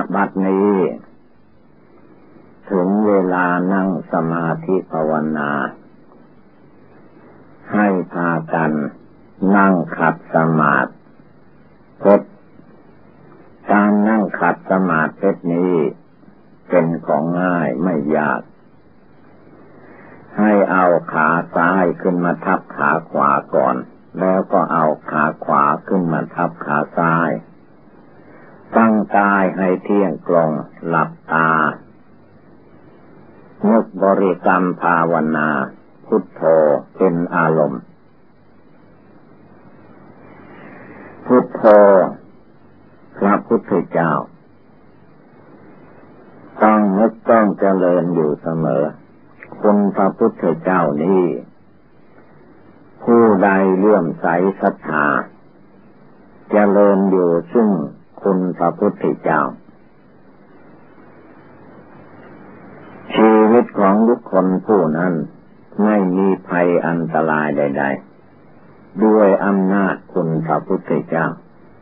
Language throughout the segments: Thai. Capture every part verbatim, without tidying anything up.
บัดนี้ถึงเวลานั่งสมาธิภาวนาให้พากันนั่งขัดสมาธิการนั่งขัดสมาธินี้เป็นของง่ายไม่ยากให้เอาขาซ้ายขึ้นมาทับขาขวาก่อนแล้วก็เอาขาขวาขึ้นมาทับขาซ้ายตั้งกายให้เที่ยงตรงหลับตานึกบริกรรมภาวนาพุทโธเป็นอารมณ์พุทโธพระพุทธเจ้าต้องนึกต้องเจริญอยู่เสมอคุณพระพุทธเจ้านี้ผู้ใดเลื่อมใสศรัทธาเจริญอยู่ซึ่งคุณพระพุทธเจ้าชีวิตของทุกคนผู้นั้นไม่มีภัยอันตรายใดๆด้วยอำนาจคุณพระพุทธเจ้า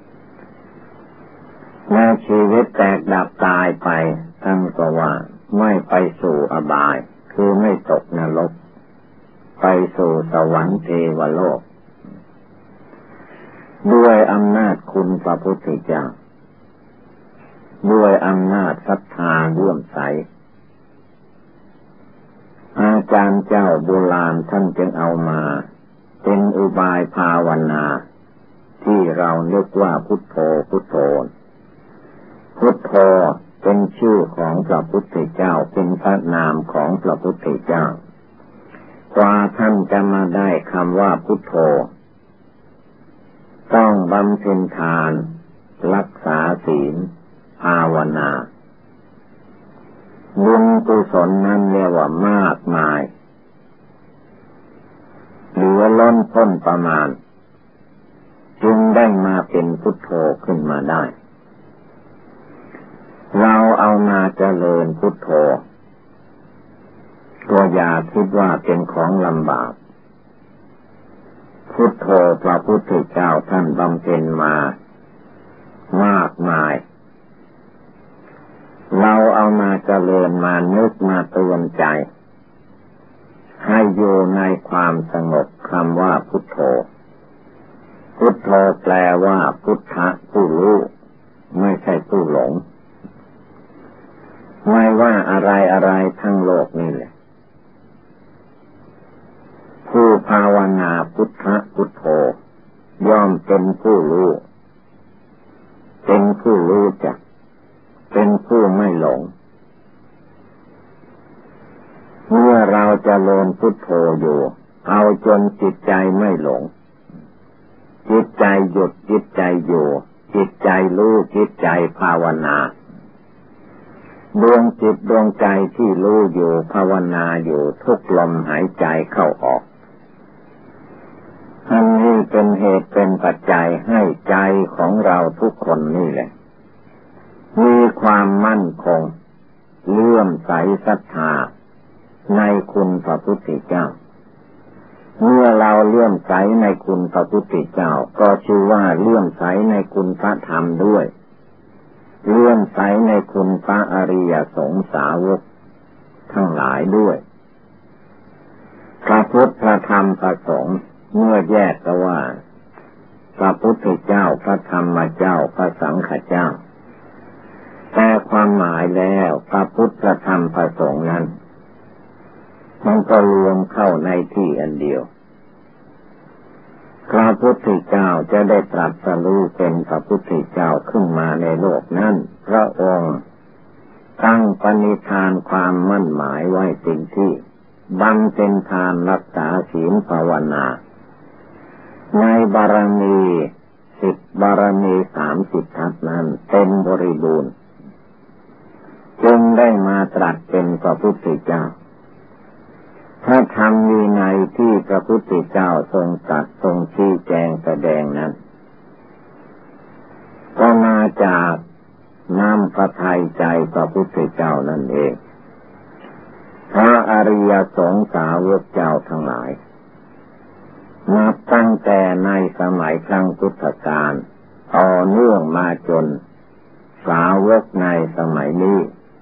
แม้ชีวิตแตกดับตายไปท่านก็ว่าไม่ไปสู่อบายคือไม่ตกนรกไปสู่สวรรค์เทวโลกด้วยอำนาจคุณพระพุทธเจ้าด้วยอำนาจศรัทธาเลื่อมใสอาจารย์เจ้าโบราณท่านจึงเอามาเป็นอุบายภาวนาที่เราเรียกว่าพุทโธพุทโธพุทโธเป็นชื่อของพระพุทธเจ้าเป็นพระนามของพระพุทธเจ้ากว่าท่านจะมาได้คำว่าพุทโธต้องบำเพ็ญทานรักษาศีลภาวนาบุญกุศลนั้นเรียกว่ามากมายเหลือล้นพ้นประมาณจึงได้มาเป็นพุทโธขึ้นมาได้เราเอามาเจริญพุทโธก็อย่าคิดว่าเป็นของลำบากพุทโธพระพุทธเจ้าท่านบำเพ็ญมามากมายเราเอามาเจริญมานึกมาเตือนใจให้อยู่ในความสงบคำว่าพุทโธพุทโธแปลว่าพุทธะผู้รู้ไม่ใช่ผู้หลงไม่ว่าอะไรอะไรทั้งโลกนี่แหละผู้ภาวนาพุทธะพุทโธย่อมเป็นผู้รู้เป็นผู้รู้จักเป็นผู้ไม่หลงเมื่อเราจะเจริญพุทโธอยู่เอาจนจิตใจไม่หลงจิตใจหยุดจิตใจอยู่จิตใจรู้จิตใจภาวนาดวงจิตดวงใจที่รู้อยู่ภาวนาอยู่ทุกลมหายใจเข้าออกอันนี้เป็นเหตุเป็นปัจจัยให้ใจของเราทุกคนนี่แหละมีความมั่นคงเลื่อมใสศรัทธาในคุณพระพุทธเจ้าเมื่อเราเลื่อมใสในคุณพระพุทธเจ้าก็ชื่อว่าเลื่อมใสในคุณพระธรรมด้วยเลื่อมใสในคุณพระอริยสงสาวกทั้งหลายด้วยพระพุทธพระธรรมพระสงฆ์เมื่อแยกก็ว่าพระพุทธเจ้าพระธรรมเจ้าพระสังฆเจ้าแต่ความหมายแล้วพระพุทธพระธรรมพระสงฆ์นั้นมันก็รวมเข้าในที่อันเดียวพระพุทธเจ้าจะได้ตรัสรู้เป็นพระพุทธเจ้าขึ้นมาในโลกนั้นพระองค์ตั้งปณิธานความมั่นหมายไว้จริงที่บำเพ็ญทานรักษาศีลภาวนาในบารมีสิบบารมีสามสิบทัศนั้นเต็มบริบูรณ์จึงได้มาตรัสเป็นพระพุทธเจ้าพระธรรมวินัยที่พระพุทธเจ้าทรงตรัสทรงชี้แจงแสดงนั้นก็มาจากน้ำพระทัยใจพระพุทธเจ้านั่นเองพระอริยสงสาวกเจ้าทั้งหลายนับตั้งแต่ในสมัยครั้งพุทธกาลต่อเนื่องมาจนสาาวกในสมัยนี้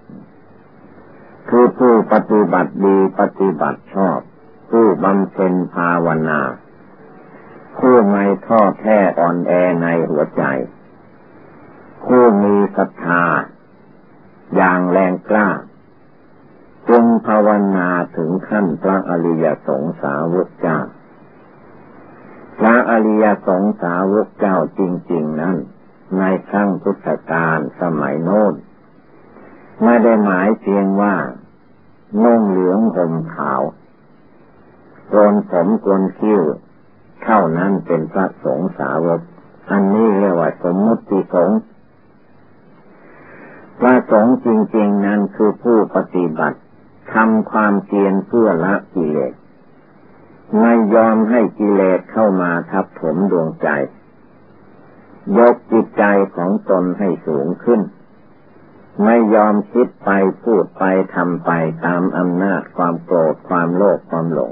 คือผู้ปฏิบัติดีปฏิบัติชอบผู้บำเพ็ญภาวนาผู้ไม่ท้อแท้อ่อนแอในหัวใจผู้มีศรัทธาอย่างแรงกล้าจงภาวนาถึงขั้นพระอริยสงสาวกเจ้าพระอริยสงสาวกเจ้าจริงๆนั้นในครั้งพุทธกาลสมัยโน้นไม่ได้หมายเพียงว่านุ่งเหลืองห่มขาวโกนผมโกนคิ้วเท่านั้นเป็นพระสงฆ์สาวกอันนี้เรียกว่าสมมุติสงฆ์พระสงฆ์จริงๆนั้นคือผู้ปฏิบัติทำความเพียรเพื่อละกิเลสไม่ยอมให้กิเลสเข้ามาทับถมดวงใจยกจิตใจของตนให้สูงขึ้นไม่ยอมคิดไปพูดไปทำไปตามอำนาจความโกรธความโลภความหลง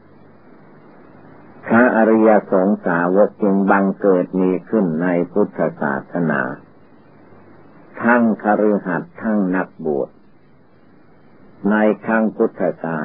พระอริยสงสาวกจึงบังเกิดมีขึ้นในพุทธศาสนาทั้งคฤหัสถ์ทั้งนักบวชในครั้งพุทธกาล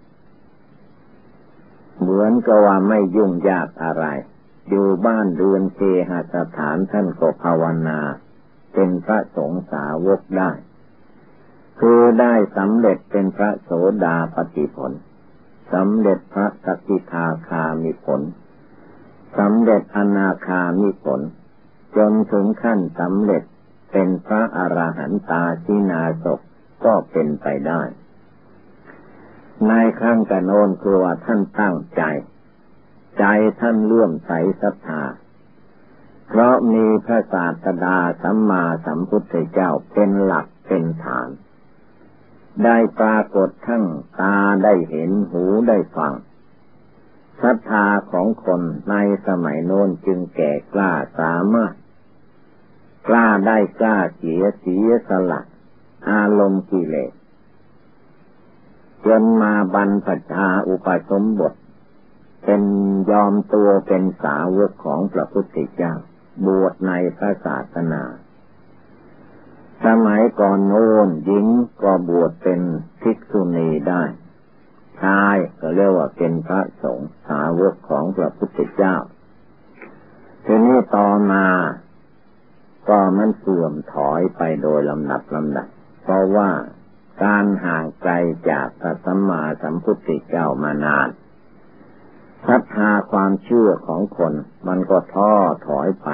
เหมือนกับว่าไม่ยุ่งยากอะไรอยู่บ้านเรือนเคหสถานท่านก็ภาวนาเป็นพระสงฆ์สาวกได้คือได้สำเร็จเป็นพระโสดาปัตติผลสำเร็จพระสกิทาคามิผลสำเร็จอนาคามิผลจนถึงขั้นสำเร็จเป็นพระอรหันตาชินาศกก็เป็นไปได้ในครั้งกโน้นคือว่าท่านตั้งใจใจท่านเลื่อมใสศรัทธาเพราะมีพระศาสดาสัมมาสัมพุทธเจ้าเป็นหลักเป็นฐานได้ปรากฏทั้งตาได้เห็นหูได้ฟังศรัทธาของคนในสมัยโน้นจึงแก่กล้าสามารถกล้าได้กล้าเสียเสียสละอารมณ์กิเลสจนมาบรรพชาอุปสมบทเป็นยอมตัวเป็นสาวกของพระพุทธเจ้าบวชในพระศาสนาสมัยก่อนโน้นหญิงก็บวชเป็นภิกษุณีได้ชายก็เรียกว่าเป็นพระสงฆ์สาวกของพระพุทธเจ้าทีนี้ต่อมาก็มันเสื่อมถอยไปโดยลำดับลำดับเพราะว่าการห่างไกลจากพระสัมมาสัมพุทธเจ้ามานานศรัทธาความเชื่อของคนมันก็ท้อถอยไป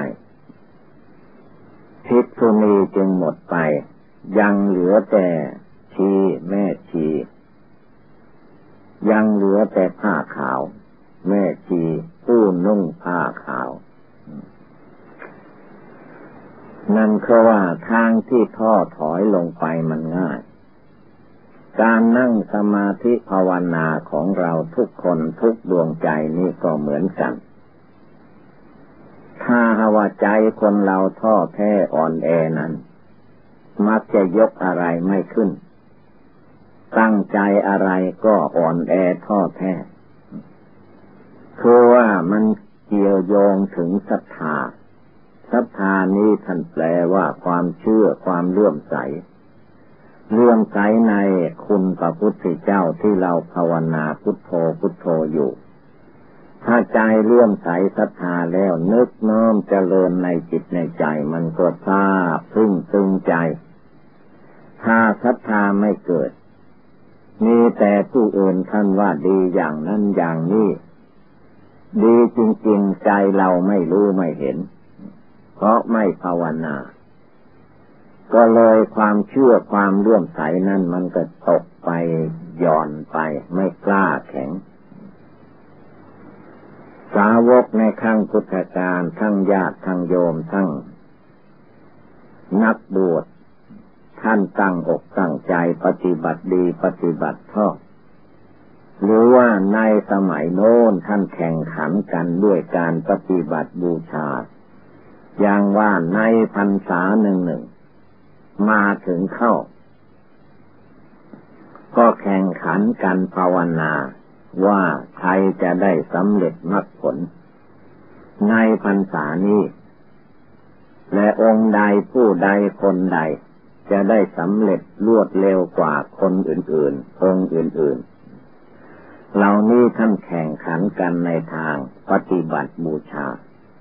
ภิกษุณีจึงหมดไปยังเหลือแต่ชีแม่ชียังเหลือแต่ผ้าขาวแม่ชีผู้นุ่งผ้าขาวนั่นคือว่าทางที่ท้อถอยลงไปมันง่ายการนั่งสมาธิภาวนาของเราทุกคนทุกดวงใจนี่ก็เหมือนกันถ้าหว่าใจคนเราท้อแท้อ่อนแอนั้นมักจะยกอะไรไม่ขึ้นตั้งใจอะไรก็อ่อนแอท้อแท้คือว่ามันเกี่ยวโยงถึงศรัทธาศรัทธานี้ท่านแปลว่าความเชื่อความเลื่อมใสเลื่อมใสในคุณพระพุทธเจ้าที่เราภาวนาพุทโธพุทโธอยู่ถ้าใจเลื่อมใสศรัทธาแล้วนึกน้อมเจริญในจิตในใจมันก็ซาบซึ้งตึงใจถ้าศรัทธาไม่เกิดมีแต่ผู้อื่นท่านว่าดีอย่างนั้นอย่างนี้ดีจริงๆใจเราไม่รู้ไม่เห็นเพราะไม่ภาวนาก็เลยความเชื่อความเลื่อมใสนั้นมันก็ตกไปหย่อนไปไม่กล้าแข็งสาวกในครั้งพุทธกาลทั้งญาติทั้งโยมทั้งนักบวชท่านตั้งอกตั้งใจปฏิบัติดีปฏิบัติชอบหรือว่าในสมัยโน้นท่านแข่งขันกันด้วยการปฏิบัติบูชาอย่างว่าในพรรษาหนึ่งหนึ่งมาถึงเข้าก็แข่งขันกันภาวนาว่าใครจะได้สำเร็จมรรคผลในพรรษานี้และองค์ใดผู้ใดคนใดจะได้สำเร็จรวดเร็วกว่าคนอื่นๆองค์อื่นๆเหล่านี้ท่านแข่งขันกันในทางปฏิบัติบูชา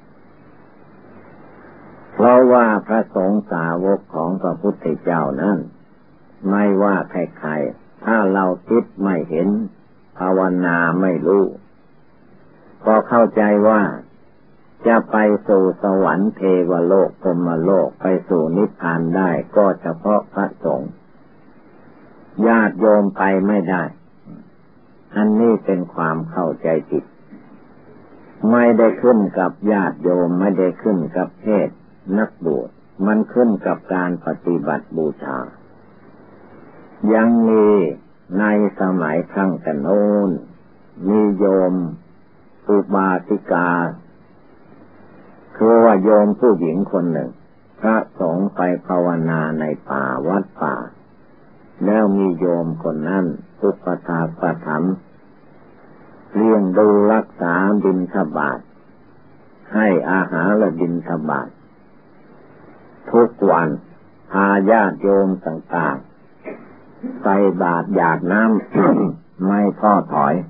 เพราะว่าพระสงฆ์สาวกของพระพุทธเจ้านั้นไม่ว่าใครๆถ้าเราคิดไม่เห็นภาวนาไม่รู้ก็เข้าใจว่าจะไปสู่สวรรค์เทวโลกพรหมโลกไปสู่นิพพานได้ก็เฉพาะพระสงฆ์ญาติโยมไปไม่ได้อันนี้เป็นความเข้าใจผิดไม่ได้ขึ้นกับญาติโยมไม่ได้ขึ้นกับเพศนักบวชมันขึ้นกับการปฏิบัติบูชายังมีในสมัยครั้งแต่โน้นมีโยมอุบาสิกาคือว่าโยมผู้หญิงคนหนึ่งพระสงฆ์ไปภาวนาในป่าวัดป่าแล้วมีโยมคนนั้นอุปถากประถมเลี้ยงดูรักษาบิณฑบาตให้อาหารและบิณฑบาตทุกวันพาญาติโยมต่างๆใส่บาตรหยาดน้ำ ไม่ท้อถอย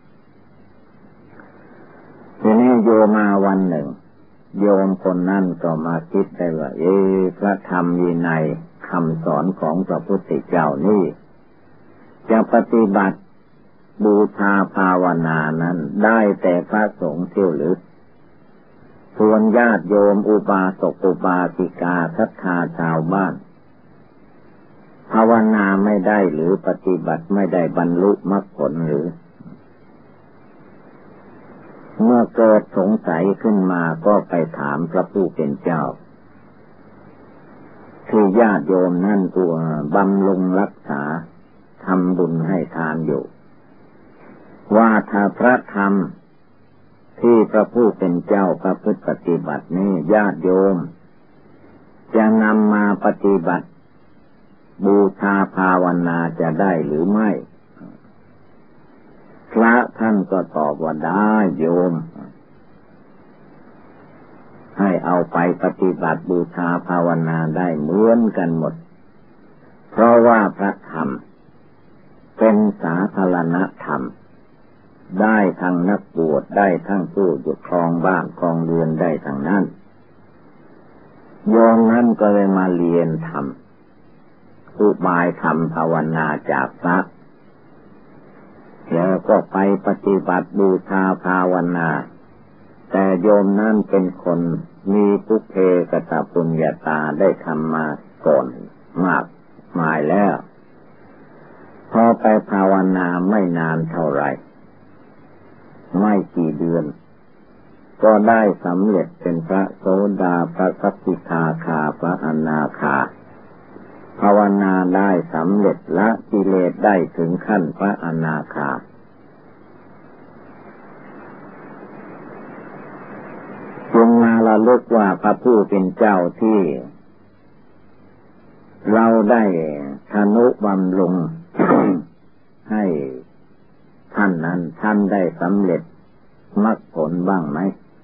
ทีนี้โยมมาวันหนึ่งโยมคนนั้นก็มาคิดได้ว่าเอพระธรรมวินัยคำสอนของพระพุทธเจ้านี่จะปฏิบัติบูชาภาวนานั้นได้แต่พระสงฆ์เที่ยวหรือส่วนญาติโยมอุบาสกอุบาสิกาศรัทธาชาวบ้านภาวนาไม่ได้หรือปฏิบัติไม่ได้บรรลุมรรคผลหรือเมื่อเกิดสงสัยขึ้นมาก็ไปถามพระผู้เป็นเจ้าที่ญาติโยมนั่นตัวบำรุงรักษาทำบุญให้ทานอยู่ว่าถ้าพระธรรมที่พระผู้เป็นเจ้าประพฤติปฏิบัตินี้ญาติโยมจะนำมาปฏิบัติบูชาภาวนาจะได้หรือไม่พระท่านก็ตอบว่าได้โยมให้เอาไปปฏิบัติบูชาภาวนาได้เหมือนกันหมดเพราะว่าพระธรรมเป็นสาธารณธรรมได้ทั้งนักบวชได้ทั้งผู้อยู่ครองบ้านครองเรือนได้ทั้งนั้นโยมนั้นก็เลยมาเรียนธรรมอุบายธรรมภาวนาจากพระแล้วก็ไปปฏิบัติบูชาภาวนาแต่โยมนั้นเป็นคนมีปุเพกตปุญญาตาได้ทำมาก่อนมากมายแล้วพอไปภาวนาไม่นานเท่าไหร่ไม่กี่เดือนก็ได้สำเร็จเป็นพระโสดาพระสกทาคาพระอนาคาภาวนาได้สำเร็จละกิเลสได้ถึงขั้นพระอนาคาจงมาระลึกว่าพระผู้เป็นเจ้าที่เราได้ทนุบำรุง ให้ท่านนั้นท่านได้สำเร็จมรรคผลบ้างไหม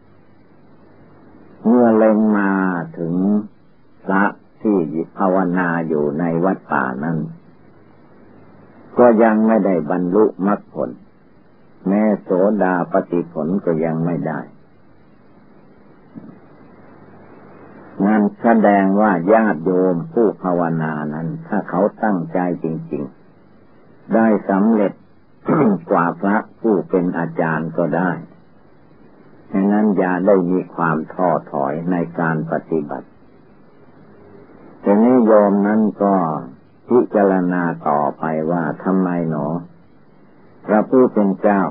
เมื่อเล็งมาถึงพระที่ภาวนาอยู่ในวัดป่านั้นก็ยังไม่ได้บรรลุมรรคผลแม้โสดาปัตติผลก็ยังไม่ได้นั่นแสดงว่าญาติโยมผู้ภาวนานั้นถ้าเขาตั้งใจจริงๆได้สำเร็จ กว่าพระผู้เป็นอาจารย์ก็ได้ฉะนั้นอย่าได้มีความท้อถอยในการปฏิบัติทีนี้โยมนั้นก็พิจารณาต่อไปว่าทำไมหนอพระผู้เป็นเจ้า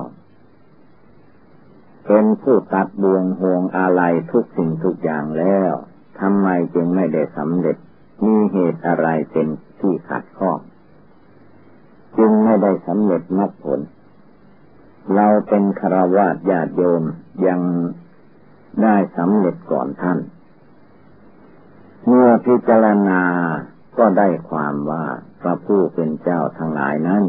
เป็นผู้ตัดบ่วงห่วงอะไรทุกสิ่งทุกอย่างแล้วทำไมจึงไม่ได้สำเร็จมีเหตุอะไรเป็นที่ขัดข้องจึงไม่ได้สำเร็จมรรคผลเราเป็นฆราวาสญาติโยมยังได้สำเร็จก่อนท่านเมื่อพิจารณาก็ได้ความว่าพระผู้เป็นเจ้าทั้งหลายนั้น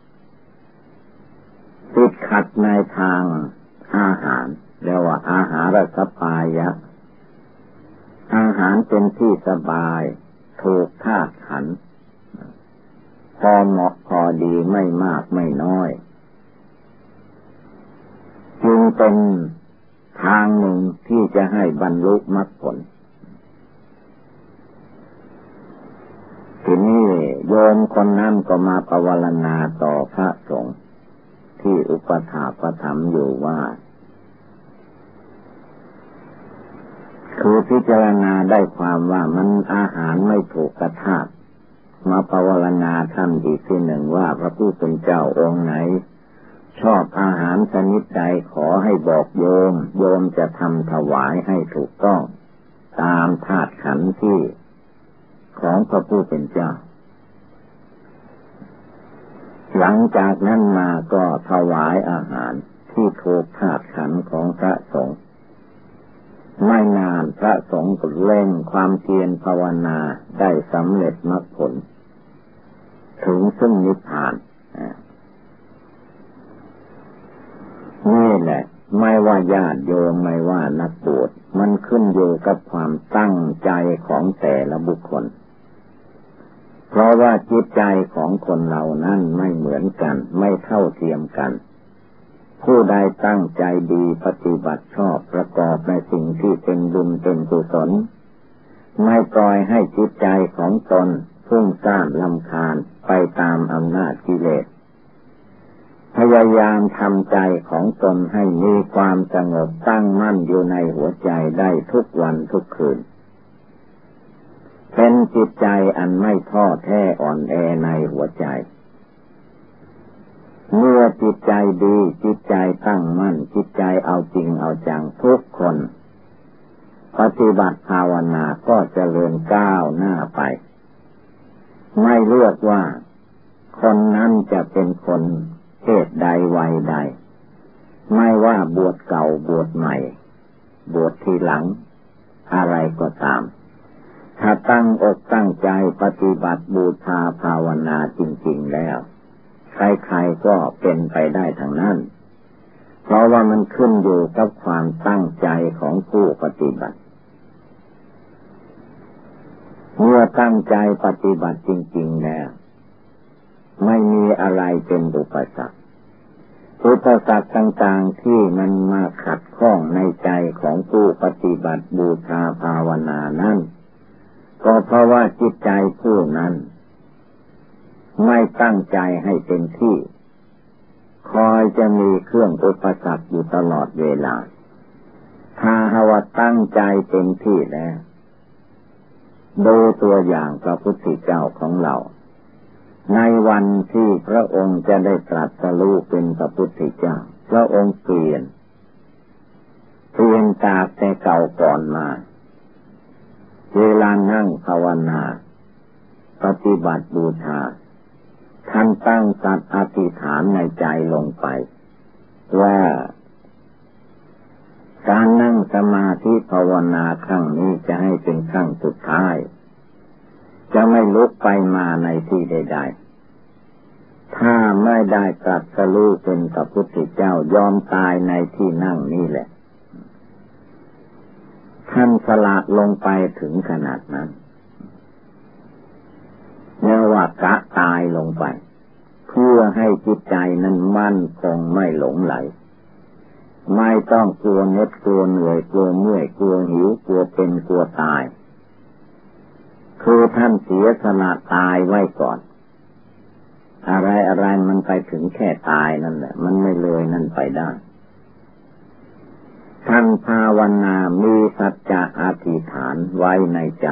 ติดขัดในทางอาหารเรียกว่าอาหารสัพพายะอาหารเป็นที่สบายถูกธาตุขันธ์พอเหมาะพอดีไม่มากไม่น้อยจึงเป็นทางหนึ่งที่จะให้บรรลุมรรคผลทีนี้โยมคนนั้นก็มาภาวนาต่อพระสงฆ์ที่อุปถากประถมอยู่ว่าคือพิจารณาได้ความว่ามันอาหารไม่ถูกกระทะมาภาวนาท่านอีกทีหนึ่งว่าพระผู้เป็นเจ้าองค์ไหนชอบอาหารชนิดใดขอให้บอกโยมโยมจะทำถวายให้ถูกต้องตามธาตุขันธ์ที่ของพระผู้เป็นเจ้าหลังจากนั้นมาก็ถวายอาหารที่ถูกธาตุขันธ์ของพระสงฆ์ไม่นานพระสงฆ์ก็เล่นความเพียรภาวนาได้สำเร็จมรรคผลถึงซึ่งนิพพานนี่แหละไม่ว่าญาติโยมไม่ว่านักบวชมันขึ้นอยู่กับความตั้งใจของแต่ละบุคคลเพราะว่าจิตใจของคนเรานั้นไม่เหมือนกันไม่เท่าเทียมกันผู้ใดตั้งใจดีปฏิบัติชอบประกอบในสิ่งที่เป็นบุญเป็นกุศลไม่ปล่อยให้จิตใจของตนฟุ้งซ่านรำคาญไปตามอำนาจกิเลสพยายามทำใจของตนให้มีความสงบตั้งมั่นอยู่ในหัวใจได้ทุกวันทุกคืนเป็นจิตใจอันไม่ท้อแท้อ่อนแอในหัวใจเมื่อจิตใจดีจิตใจตั้งมั่นจิตใจเอาจริงเอาจังทุกคนปฏิบัติภาวนาก็เจริญก้าวหน้าไปไม่เลือกว่าคนนั้นจะเป็นคนเพศใดวัยใดไม่ว่าบวชเก่าบวชใหม่บวชทีหลังอะไรก็ตามถ้าตั้งอกตั้งใจปฏิบัติบูชาภาวนาจริงๆแล้วใครๆก็เป็นไปได้ทั้งนั้นเพราะว่ามันขึ้นอยู่กับความตั้งใจของผู้ปฏิบัติเมื่อตั้งใจปฏิบัติจริงๆแล้วไม่มีอะไรเป็นอุปสรรคอุปสรรคต่างๆที่มันมาขัดข้องในใจของผู้ปฏิบัติบูชาภาวนานั้นก็เพราะว่าจิตใจผู้นั้นไม่ตั้งใจให้เป็นที่คอยจะมีเครื่องอุปสรรคอยู่ตลอดเวลาถ้าหากว่าตั้งใจเต็มที่แล้วดูตัวอย่างพระพุทธเจ้าของเราในวันที่พระองค์จะได้ตรัสรู้เป็นพระพุทธเจ้าพระองค์เปลี่ยนเปลี่ยนจากแต่เก่าก่อนมาเวลานั่งภาวนาปฏิบัติบูชาท่านตั้งสัตย์อธิษฐานในใจลงไปว่าการนั่งสมาธิภาวนาครั้งนี้จะให้เป็นครั้งสุดท้ายจะไม่ลุกไปมาในที่ใดๆถ้าไม่ได้ตรัสรู้เป็นพระพุทธเจ้ายอมตายในที่นั่งนี่แหละท่านสละลงไปถึงขนาดนั้นเรียกว่ากะตายลงไปเพื่อให้จิตใจนั้นมั่นคงไม่หลงไหลไม่ต้องกลัวเหน็ดกลัวเหนื่อยกลัวเมื่อยกลัวหิวกลัวเป็นกลัวตายคือท่านเสียสละตายไว้ก่อนอะไรอะไรมันไปถึงแค่ตายนั่นแหละมันไม่เลยนั่นไปได้ท่านภาวนามีสัจจะอธิษฐานไว้ในใจ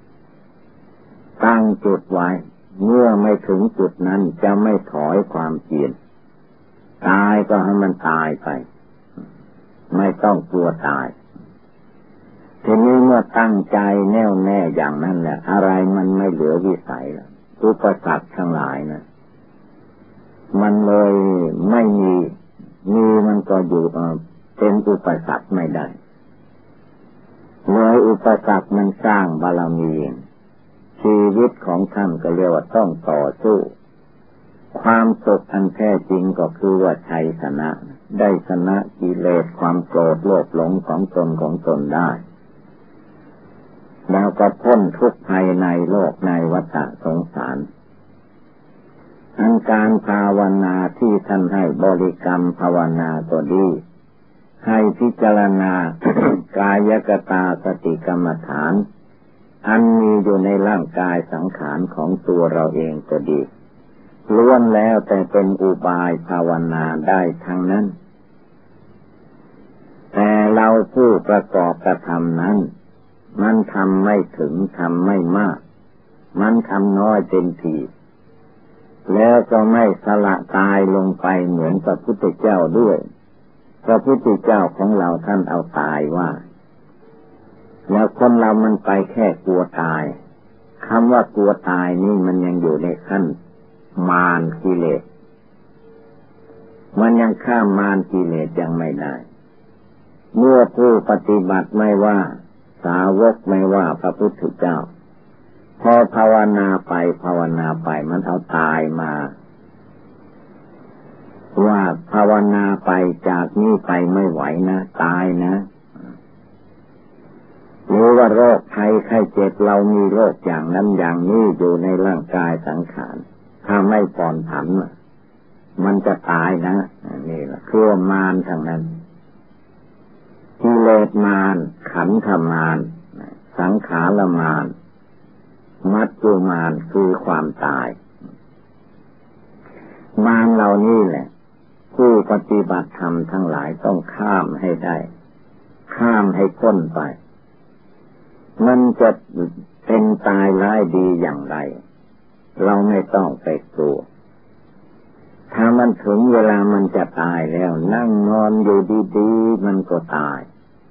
ตั้งจุดไว้เมื่อไม่ถึงจุดนั้นจะไม่ถอยความเพียรตายก็ให้มันตายไปไม่ต้องกลัวตายทีนี้เมื่อตั้งใจแน่วแน่อย่างนั้นแหละอะไรมันไม่เหลือวิสัยแล้วอุปสรรคทั้งหลายนะมันเลยไม่มีมีมันก็อยู่เป็นอุปสรรคไม่ได้เลยอุปสรรคมันสร้างบารมีชีวิตของท่านก็เรียกว่าต้องต่อสู้ความสุขอันแท้จริงก็คือว่าชัยชนะได้ชนะกิเลสความโกรธโลภหลงของตนของตนได้เราก็พ้นทุกข์ภายในโลกในวัฏสงสารอันการภาวนาที่ท่านให้บริกรรมภาวนาก็ดีให้พิจารณา กายกตาสติกรรมฐานอันมีอยู่ในร่างกายสังขารของตัวเราเองก็ดีล้วนแล้วแต่เป็นอุบายภาวนาได้ทั้งนั้นแต่เราผู้ประกอบกระทำนั้นมันทำไม่ถึงทำไม่มากมันทำน้อยเต็มทีแล้วก็ไม่สละตายลงไปเหมือนพระพุทธเจ้าด้วยพระพุทธเจ้าของเราท่านเอาตายว่าแล้วคนเรามันไปแค่กลัวตายคำว่ากลัวตายนี่มันยังอยู่ในขั้นมารกิเลสมันยังข้ามมารกิเลสยังไม่ได้เมื่อผู้ปฏิบัติไม่ว่าสาวกไม่ว่าพระพุทธเจ้าพอภาวนาไปภาวนาไปมันเอาตายมาว่าภาวนาไปจากนี้ไปไม่ไหวนะตายนะหรือว่าโรคภัยไข้เจ็บเรามีโรคอย่างนั้นอย่างนี้อยู่ในร่างกายสังขารถ้าไม่ผ่อนผันมันจะตายนะนี่แหละคือมารทางนั้นกิเลสมารขันธมารสังขารมารมัจจุมารคือความตายมารเหล่านี้แหละผู้ปฏิบัติธรรมทั้งหลายต้องข้ามให้ได้ข้ามให้พ้นไปมันจะเป็นตายร้ายดีอย่างไรเราไม่ต้องไปกลัวถ้ามันถึงเวลามันจะตายแล้วนั่งนอนอยู่ดีๆมันก็ตาย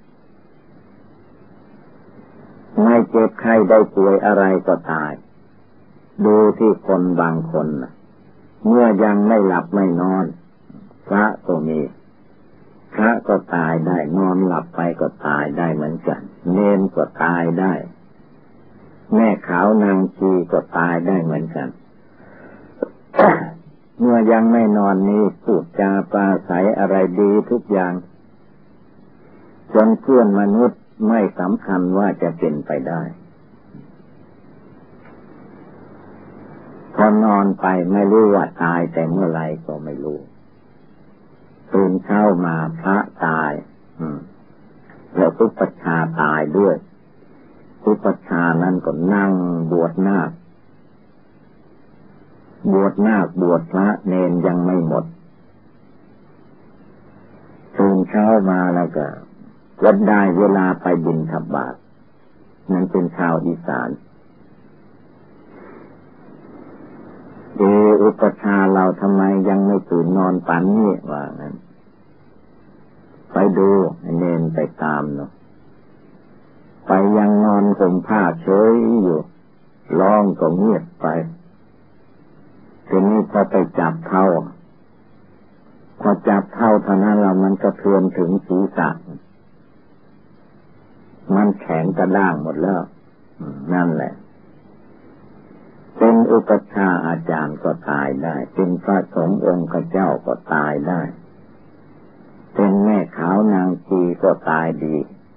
ไม่เจ็บไข้ได้ป่วยอะไรก็ตายดูที่คนบางคนนะเมื่อยังไม่หลับไม่นอนพระก็มีพระก็ตายได้นอนหลับไปก็ตายได้เหมือนกันเณรก็ตายได้แม่ขาวนางชีก็ตายได้เหมือนกัน เมื่อยังไม่นอนนี้พูดจาปราศัยอะไรดีทุกอย่างจนเพื่อนมนุษย์ไม่สำคัญว่าจะเป็นไปได้พอนอนไปไม่รู้ว่าตายแต่เมื่อไรก็ไม่รู้ตื่นเช้ามาพระตายแล้วอุปัชฌาย์ตายด้วยอุปัชฌาย์นั้นก็นั่งบวชนาคบวชนาคบวชพระเนนยังไม่หมดตื่นเช้ามาแล้วก็ก็ได้เวลาไปบิณฑบาตนั้นเป็นชาวอีสานเอออุปัชฌาย์เราทำไมยังไม่ตื่นนอนป่านนี้ว่างั้นไปดูเนนไปตามเนาะไปยังนอนห่มผ้าเฉยอยู่ร้องก็เงียบไปทีนี้พอไปจับเขาพอจับเข้าเท่านั้นเรามันกระเทือนถึงศีรษะมันแข็งกระด้างหมดแล้วนั่นแหละเป็นอุปัชฌาย์อาจารย์ก็ตายได้เป็นพระสงฆ์องค์เจ้าก็ตายได้เป็นแม่ขาวนางชีก็ตายดี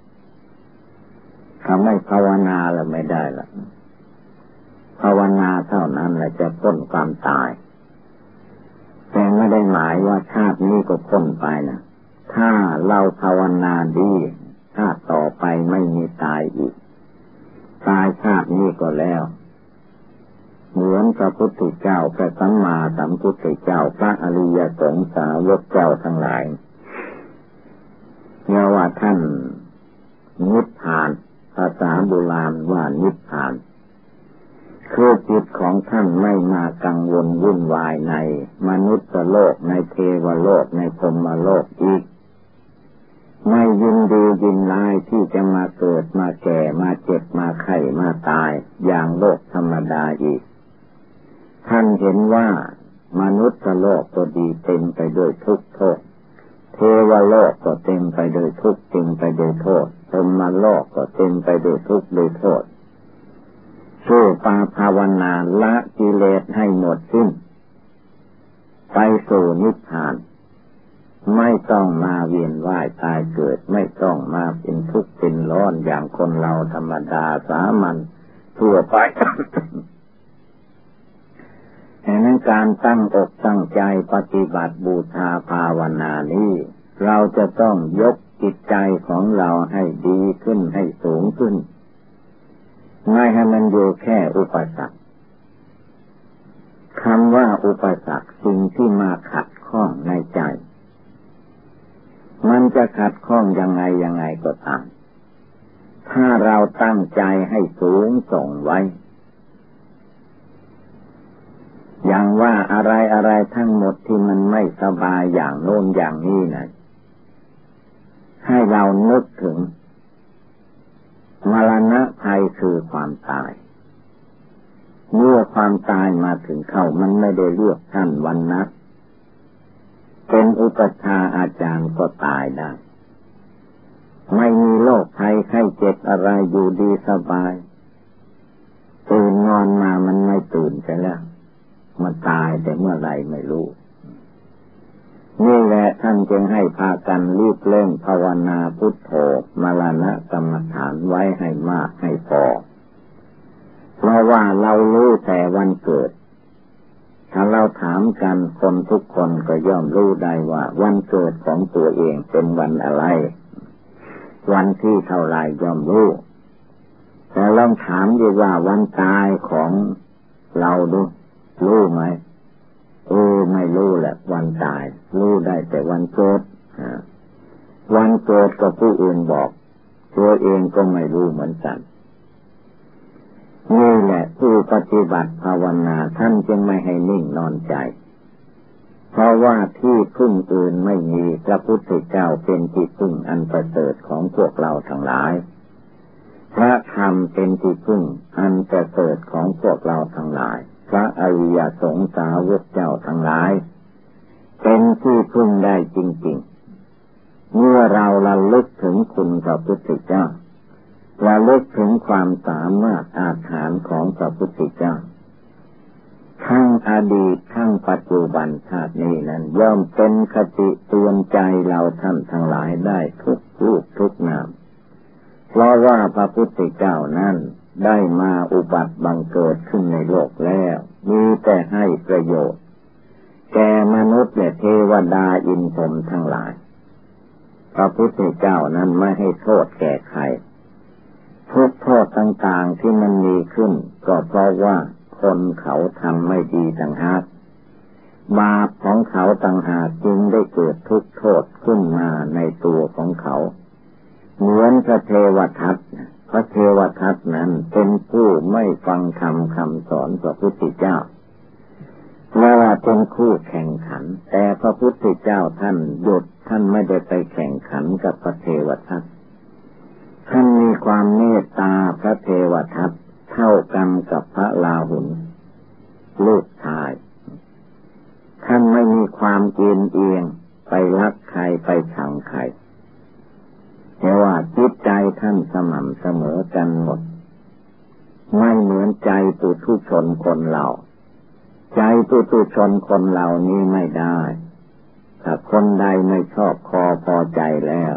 ถ้าไม่ภาวนาแล้วไม่ได้ละภาวนาเท่านั้นแหละจะพ้นความตายแต่ไม่ได้หมายว่าชาตินี้ก็พ้นไปนะถ้าเราภาวนาดีชาติต่อไปไม่มีตายอีกตายชาตินี้ก็แล้วเหมือนพระพุทธเจ้าพระสัมมาสัมพุทธเจ้าพระอริยสงฆ์สาวกเจ้าทั้งหลายเรียกว่าท่านนิพพานภาษาโบราณว่านิพพานคือจิตของท่านไม่มากังวลวุ่นวายในมนุษย์โลกในเทวโลกในพรหมโลกอีกไม่ยินดียินร้ายที่จะมาเกิดมาแก่มาเจ็บมาไข้มาตายอย่างโลกธรรมดาอีกท่านเห็นว่ามนุษย์โลกก็ดีเต็มไปด้วยทุกข์โทษเทวโลกก็เต็มไปด้วยทุกข์เต็มไปด้วยโทษพรหมโลกก็เต็มไปด้วยทุกข์ด้วยโทษสู้ปาภาวนาละกิเลสให้หมดสิ้นไปสู่นิพพานไม่ต้องมาเวียนว่ายตายเกิดไม่ต้องมาเป็นทุกข์เป็นร้อนอย่างคนเราธรรมดาสามัญทั่วไป ดังนั้นการตั้งอกตั้งใจปฏิบัติบูชาภาวนานี้เราจะต้องยกจิตใจของเราให้ดีขึ้นให้สูงขึ้นไม่ให้มันอยู่แค่อุปสรรคคำว่าอุปสรรคสิ่งที่มาขัดข้องในใจมันจะขัดข้องยังไงยังไงก็ตามถ้าเราตั้งใจให้สูงส่งไว้อย่างว่าอะไรอะไรทั้งหมดที่มันไม่สบายอย่างโน้นอย่างนี้นะให้เรานึกถึงมรณะภัยคือความตายเมื่อความตายมาถึงเข้ามันไม่ได้เลือกชั้นวรรณะเป็นอุปัชฌาย์อาจารย์ก็ตายได้ไม่มีโรคภัยไข้เจ็บอะไรอยู่ดีสบายตื่นนอนมามันไม่ตื่นใช่แล้วมันตายแต่เมื่อไรไม่รู้นี่แหละท่านจึงให้พากันรีบเร่งภาวนาพุทโธมรณะกรรมฐานไว้ให้มากให้พอเพราะว่าเรารู้แต่วันเกิดถ้าเราถามกันคนทุกคนก็ย่อมรู้ได้ว่าวันเกิดของตัวเองเป็นวันอะไรวันที่เท่าไรย่อมรู้แต่ลองถามดีว่าวันตายของเราดูรู้ไหมเออไม่รู้แหละวันตายรู้ได้แต่วันเกิดวันเกิดก็ผู้อื่นบอกตัวเองก็ไม่รู้เหมือนกันนี่แหละผู้ปฏิบัติภาวนาท่านจึงไม่ให้นิ่งนอนใจเพราะว่าที่พึ่งอื่นไม่มีพระพุทธเจ้าเป็นที่พึ่งอันประเสริฐของพวกเราทั้งหลายพระธรรมเป็นที่พึ่งอันประเสริฐของพวกเราทั้งหลายพระอริยสงฆ์สาวกเจ้าทั้งหลายเป็นที่พึ่งได้จริงๆเมื่อเราระลึกถึงคุณพระพุทธเจ้าระลึกถึงความสามารถอาถรรพ์ของพระพุทธเจ้าทั้งอดีตทั้งปัจจุบันชาตินี้นั้นย่อมเป็นคติเตือนใจเราท่านทั้งหลายได้ทุกรูปทุกนามเพราะว่าพระพุทธเจ้านั้นได้มาอุบัติบังเกิดขึ้นในโลกแล้วมีแต่ให้ประโยชน์แก่มนุษย์และเทวดาอินทร์พรหมทั้งหลายพระพุทธเจ้านั้นไม่ให้โทษแก่ใครทุกโทษต่างๆที่มันมีขึ้นก็เพราะว่าคนเขาทำไม่ดีต่างหากบาปของเขาต่างหากจึงได้เกิดทุกโทษขึ้นมาในตัวของเขาเหมือนพระเทวทัตพระเทวทัตนั้นเป็นผู้ไม่ฟังคำคำสอนพระพุทธเจ้าและว่าเป็นคู่แข่งขันแต่พระพุทธเจ้าท่านหยุดท่านไม่ได้ไปแข่งขันกับพระเทวทัตท่านมีความเมตตาพระเทวทัตเท่ากันกับพระราหุลลูกชายท่านไม่มีความเอียงเอียงไปรักใครไปชังใครแต่ว่าจิตใจท่านสม่ำเสมอกันหมดไม่เหมือนใจปุถุชนคนเราใจปุถุชนคนเรานี้ไม่ได้ถ้าคนใดไม่ชอบคอพอใจแล้ว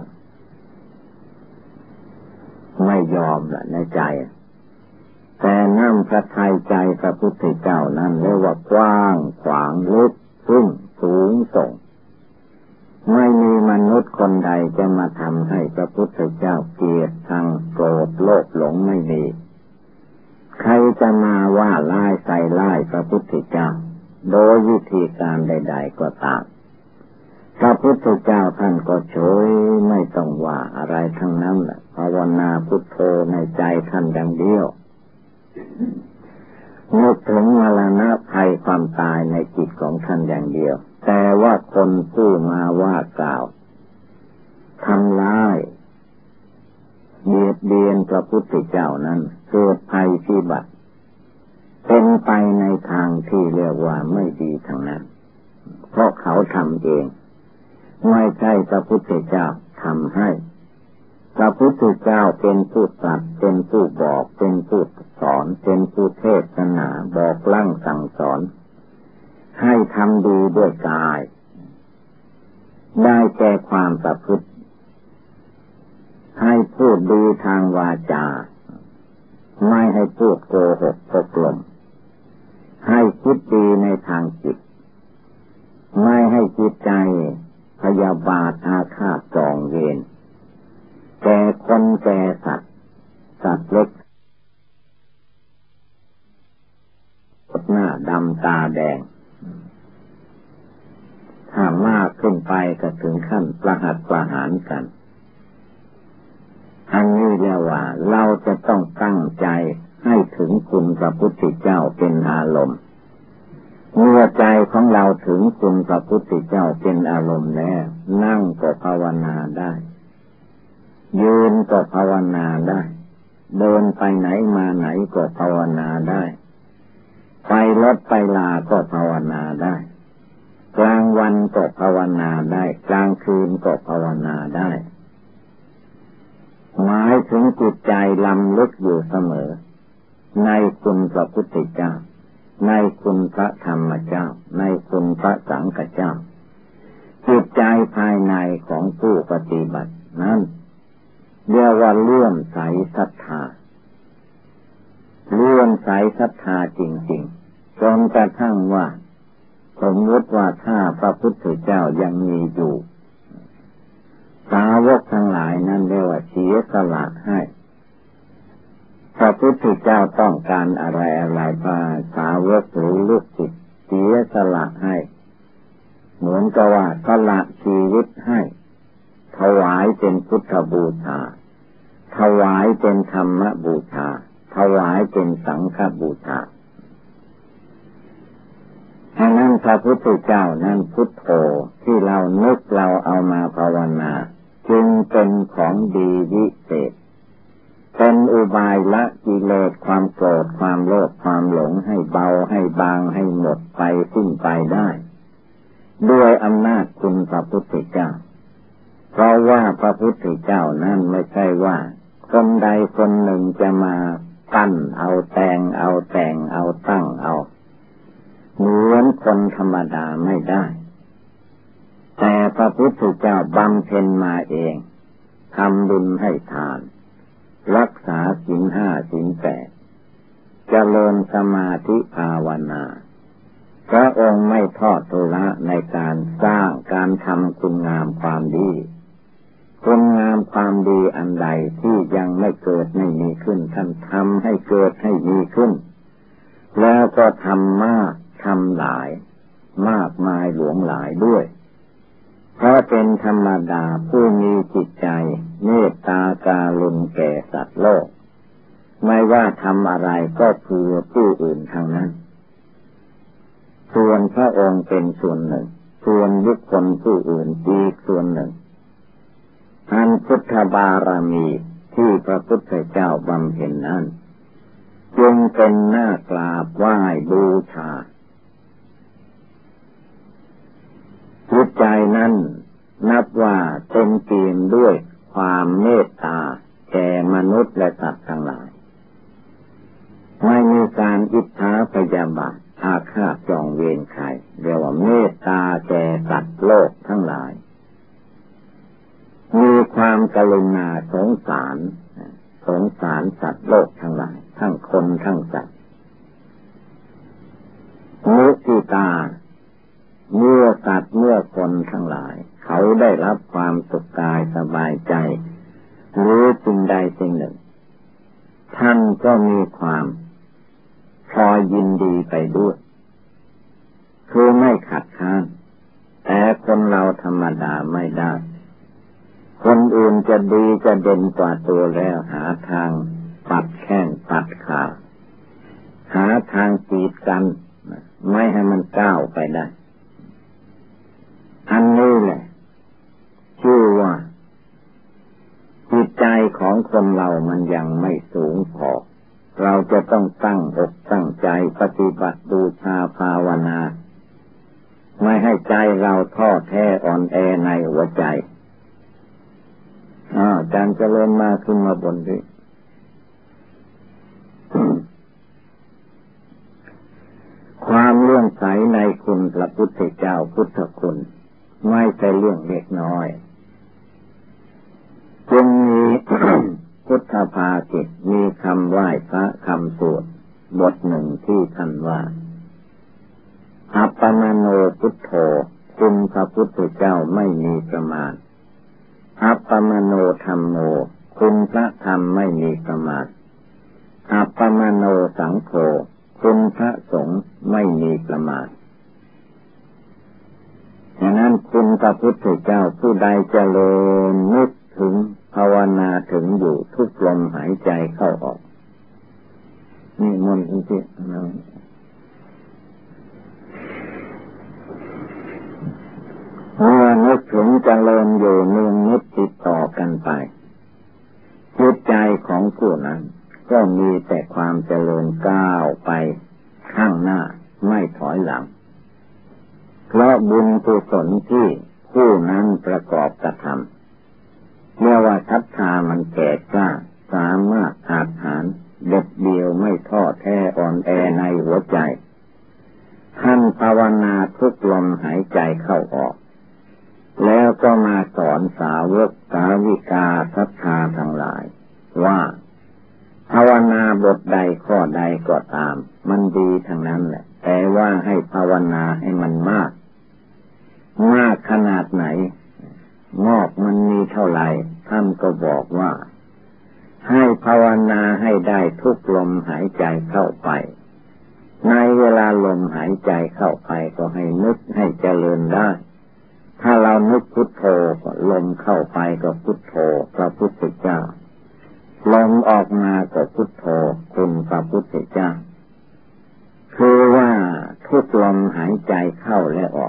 ไม่ยอมละในใจแต่น้ำพระทัยใจพระพุทธเจ้านั้นเรียกว่ากว้างขวางลึกซึ้งสูงส่งไม่มีมนุษย์คนใดจะมาทำให้พระพุทธเจ้าเกลียดชังโกรธโลภหลงไม่มีใครจะมาว่าร้ายใส่ร้ายพระพุทธเจ้าโดยวิธีการใดๆก็ตามพระพุทธเจ้าท่านก็เฉยไม่ต้องว่าอะไรทั้งนั้นแหละภาวนาพุทโธในใจท่านอย่างเดียวนึกถึงมรณะภัยความตายในจิตของท่านอย่างเดียวแต่ว่าคนผู้มาว่ากล่าวทำร้ายเบียดเบียนพระพุทธเจ้านั้นเกิดภัยพิบัติเป็นไปในทางที่เรียกว่าไม่ดีทั้งนั้นเพราะเขาทำเองไม่ใช่พระพุทธเจ้าทำให้พระพุทธเจ้าเป็นผู้ตรัสเป็นผู้บอกเป็นผู้สอนเป็นผู้เทศนาบอกลั่งสั่งสอนให้ทำดีด้วยกายได้แก่ความประพฤติให้พูดดีทางวาจาไม่ให้พูดโกหกตกลงให้คิดดีในทางจิตไม่ให้จิตใจพยาบาทอาฆาตจองเวรแก่คนแก่สัตว์สัตว์เล็กหน้าดำตาแดงถ้ามากขึ้นไปก็ถึงขั้นประหัตประหารกันอันนี้เรียกว่าเราจะต้องตั้งใจให้ถึงคุณพระพุทธเจ้าเป็นอารมณ์เมื่อใจของเราถึงคุณพระพุทธเจ้าเป็นอารมณ์แล้วนั่งก็ภาวนาได้ยืนก็ภาวนาได้เดินไปไหนมาไหนก็ภาวนาได้ไปรถไปลาก็ภาวนาได้กลางวันก็ภาวนาได้กลางคืนก็ภาวนาได้หมายถึงจิตใจลำลึกอยู่เสมอในคุณพระพุทธเจ้าในคุณพระธรรมเจ้าในคุณพระสังฆเจ้าจิตใจภายในของผู้ปฏิบัตินั้นเรียกว่าเลื่อมใสศรัทธาเลื่อมใสศรัทธาจริงๆจนกระทั่งว่าสมมติว่าถ้าพระพุทธเจ้ายังมีอยู่สาวกทั้งหลายนั้นเรียกว่าเสียสละให้พระพุทธเจ้าต้องการอะไรอะไรพาสาวกหรือลูกศิษย์เสียสละให้เหมือนกับว่าสละชีวิตให้ถวายเป็นพุทธบูชาถวายเป็นธรรมบูชาถวายเป็นสังฆบูชาฉะนั้นพระพุทธเจ้านั้นพุทโธที่เรานึกเราเอามาภาวนาจึงเป็นของดีวิเศษเป็นอุบายละกิเลสความโกรธความโลภความหลงให้เบาให้บางให้หมดไปสิ้นไปได้ด้วยอำนาจคุณพระพุทธเจ้าเพราะว่าพระพุทธเจ้านั้นไม่ใช่ว่าคนใดคนหนึ่งจะมาปั้นเอาแต่งเอาแต่งเอาตั้งเอาเหมือนคนธรรมดาไม่ได้แต่พระพุทธเจ้าบำเพ็ญมาเองทำบุญให้ทานรักษาศีลห้าศีลแปดเจริญสมาธิภาวนาพระองค์ไม่ทอดทุระในการสร้างการทำคุณงามความดีคุณงามความดีอันใดที่ยังไม่เกิดไม่มีขึ้นท่านทำให้เกิดให้มีขึ้นแล้วก็ทำมากทำหลายมากมายหลวงหลายด้วยเพราะเป็นธรรมดาผู้มีจิตใจเมตตาการุณแก่สัตว์โลกไม่ว่าทำอะไรก็เพื่อผู้อื่นทางนั้นส่วนพระองค์เป็นส่วนหนึ่งส่วนบุคคลผู้อื่นอีกส่วนหนึ่งอันพุทธบารมีที่พระพุทธเจ้าบำเพ็ญนั้นจึงเป็นหน้ากราบไหว้บูชาจิตใจนั้นนับว่าเต็มเปี่ยมด้วยความเมตตาแก่มนุษย์และสัตว์ทั้งหลายไม่มีการอิจฉาพยาบาทอาฆาตจองเวรใครเรียกว่าเมตตาแก่สัตว์โลกทั้งหลายมีความกรุณาสงสารสงสารสัตว์โลกทั้งหลายทั้งคนทั้งสัตว์มุทิตาเมื่อสัตว์เมื่อคนทั้งหลายเขาได้รับความสุขกายสบายใจหรือสิ่งใดสิ่งหนึ่งท่านก็มีความพอยินดีไปด้วยคือไม่ขัดข้านแต่คนเราธรรมดาไม่ได้คนอื่นจะดีจะเด่นกว่าตัวแล้วหาทางปัดแข้งปัดขาหาทางกีดกันไม่ให้มันก้าวไปได้อันนี้แหละชื่อว่าจิตใจของคนเรามันยังไม่สูงพอเราจะต้องตั้งอกตั้งใจปฏิบัติบูชาภาวนาไม่ให้ใจเราท้อแท้อ่อนแอในหัวใจอาจารย์เจริญมาขึ้นมาบนนี้ความเลื่อมใสในคุณพระพุทธเจ้าพุทธคุณไม่ใช่เรื่องเล็กน้อยจึงมี พุทธภาษิตมีคำไหว้พระคำสวดบทหนึ่งที่ท่านว่าอัปปมโนพุทโธคุณพระพุทธเจ้าไม่มีประมาณอัปปมโนธัมโมคุณพระธรรมไม่มีประมาณอัปปมโนสังโฆคุณพระสงฆ์ไม่มีประมาณฉะนั้นคุณพระพุทธเจ้าผู้ใดเจริญนึกถึงภาวนาถึงอยู่ทุกลมหายใจเข้าออกนี่มนต์ที่เราเมื่อนึกถึงเจริญอยู่เนืองนิดติดต่อกันไปจิตใจของผู้นั้นก็มีแต่ความเจริญก้าวไปข้างหน้าไม่ถอยหลังเพราะบุญกุศลที่ผู้นั้นประกอบกระทำเมื่อว่าศรัทธามันแก่กล้าสามารถอาจหารเด็ดเดียวไม่ท้อแท้อ่อนแอในหัวใจท่านภาวนาทุกลมหายใจเข้าออกแล้วก็มาสอนสาวกสาวิกาศรัทธาทั้งหลายว่าภาวนาบทใดข้อใดก็ตามมันดีทั้งนั้นแหละแต่ว่าให้ภาวนาให้มันมากมากขนาดไหนงอกมันมีเท่าไหร่ท่านก็บอกว่าให้ภาวนาให้ได้ทุกลมหายใจเข้าไปในเวลาลมหายใจเข้าไปก็ให้นึกให้เจริญได้ถ้าเรานึกพุทโธก็ลมเข้าไปก็พุทโธพระพุทธเจ้าลมออกมาก็พุทโธคุณพระพุทธเจ้าคือว่าทุกลมหายใจเข้าและออก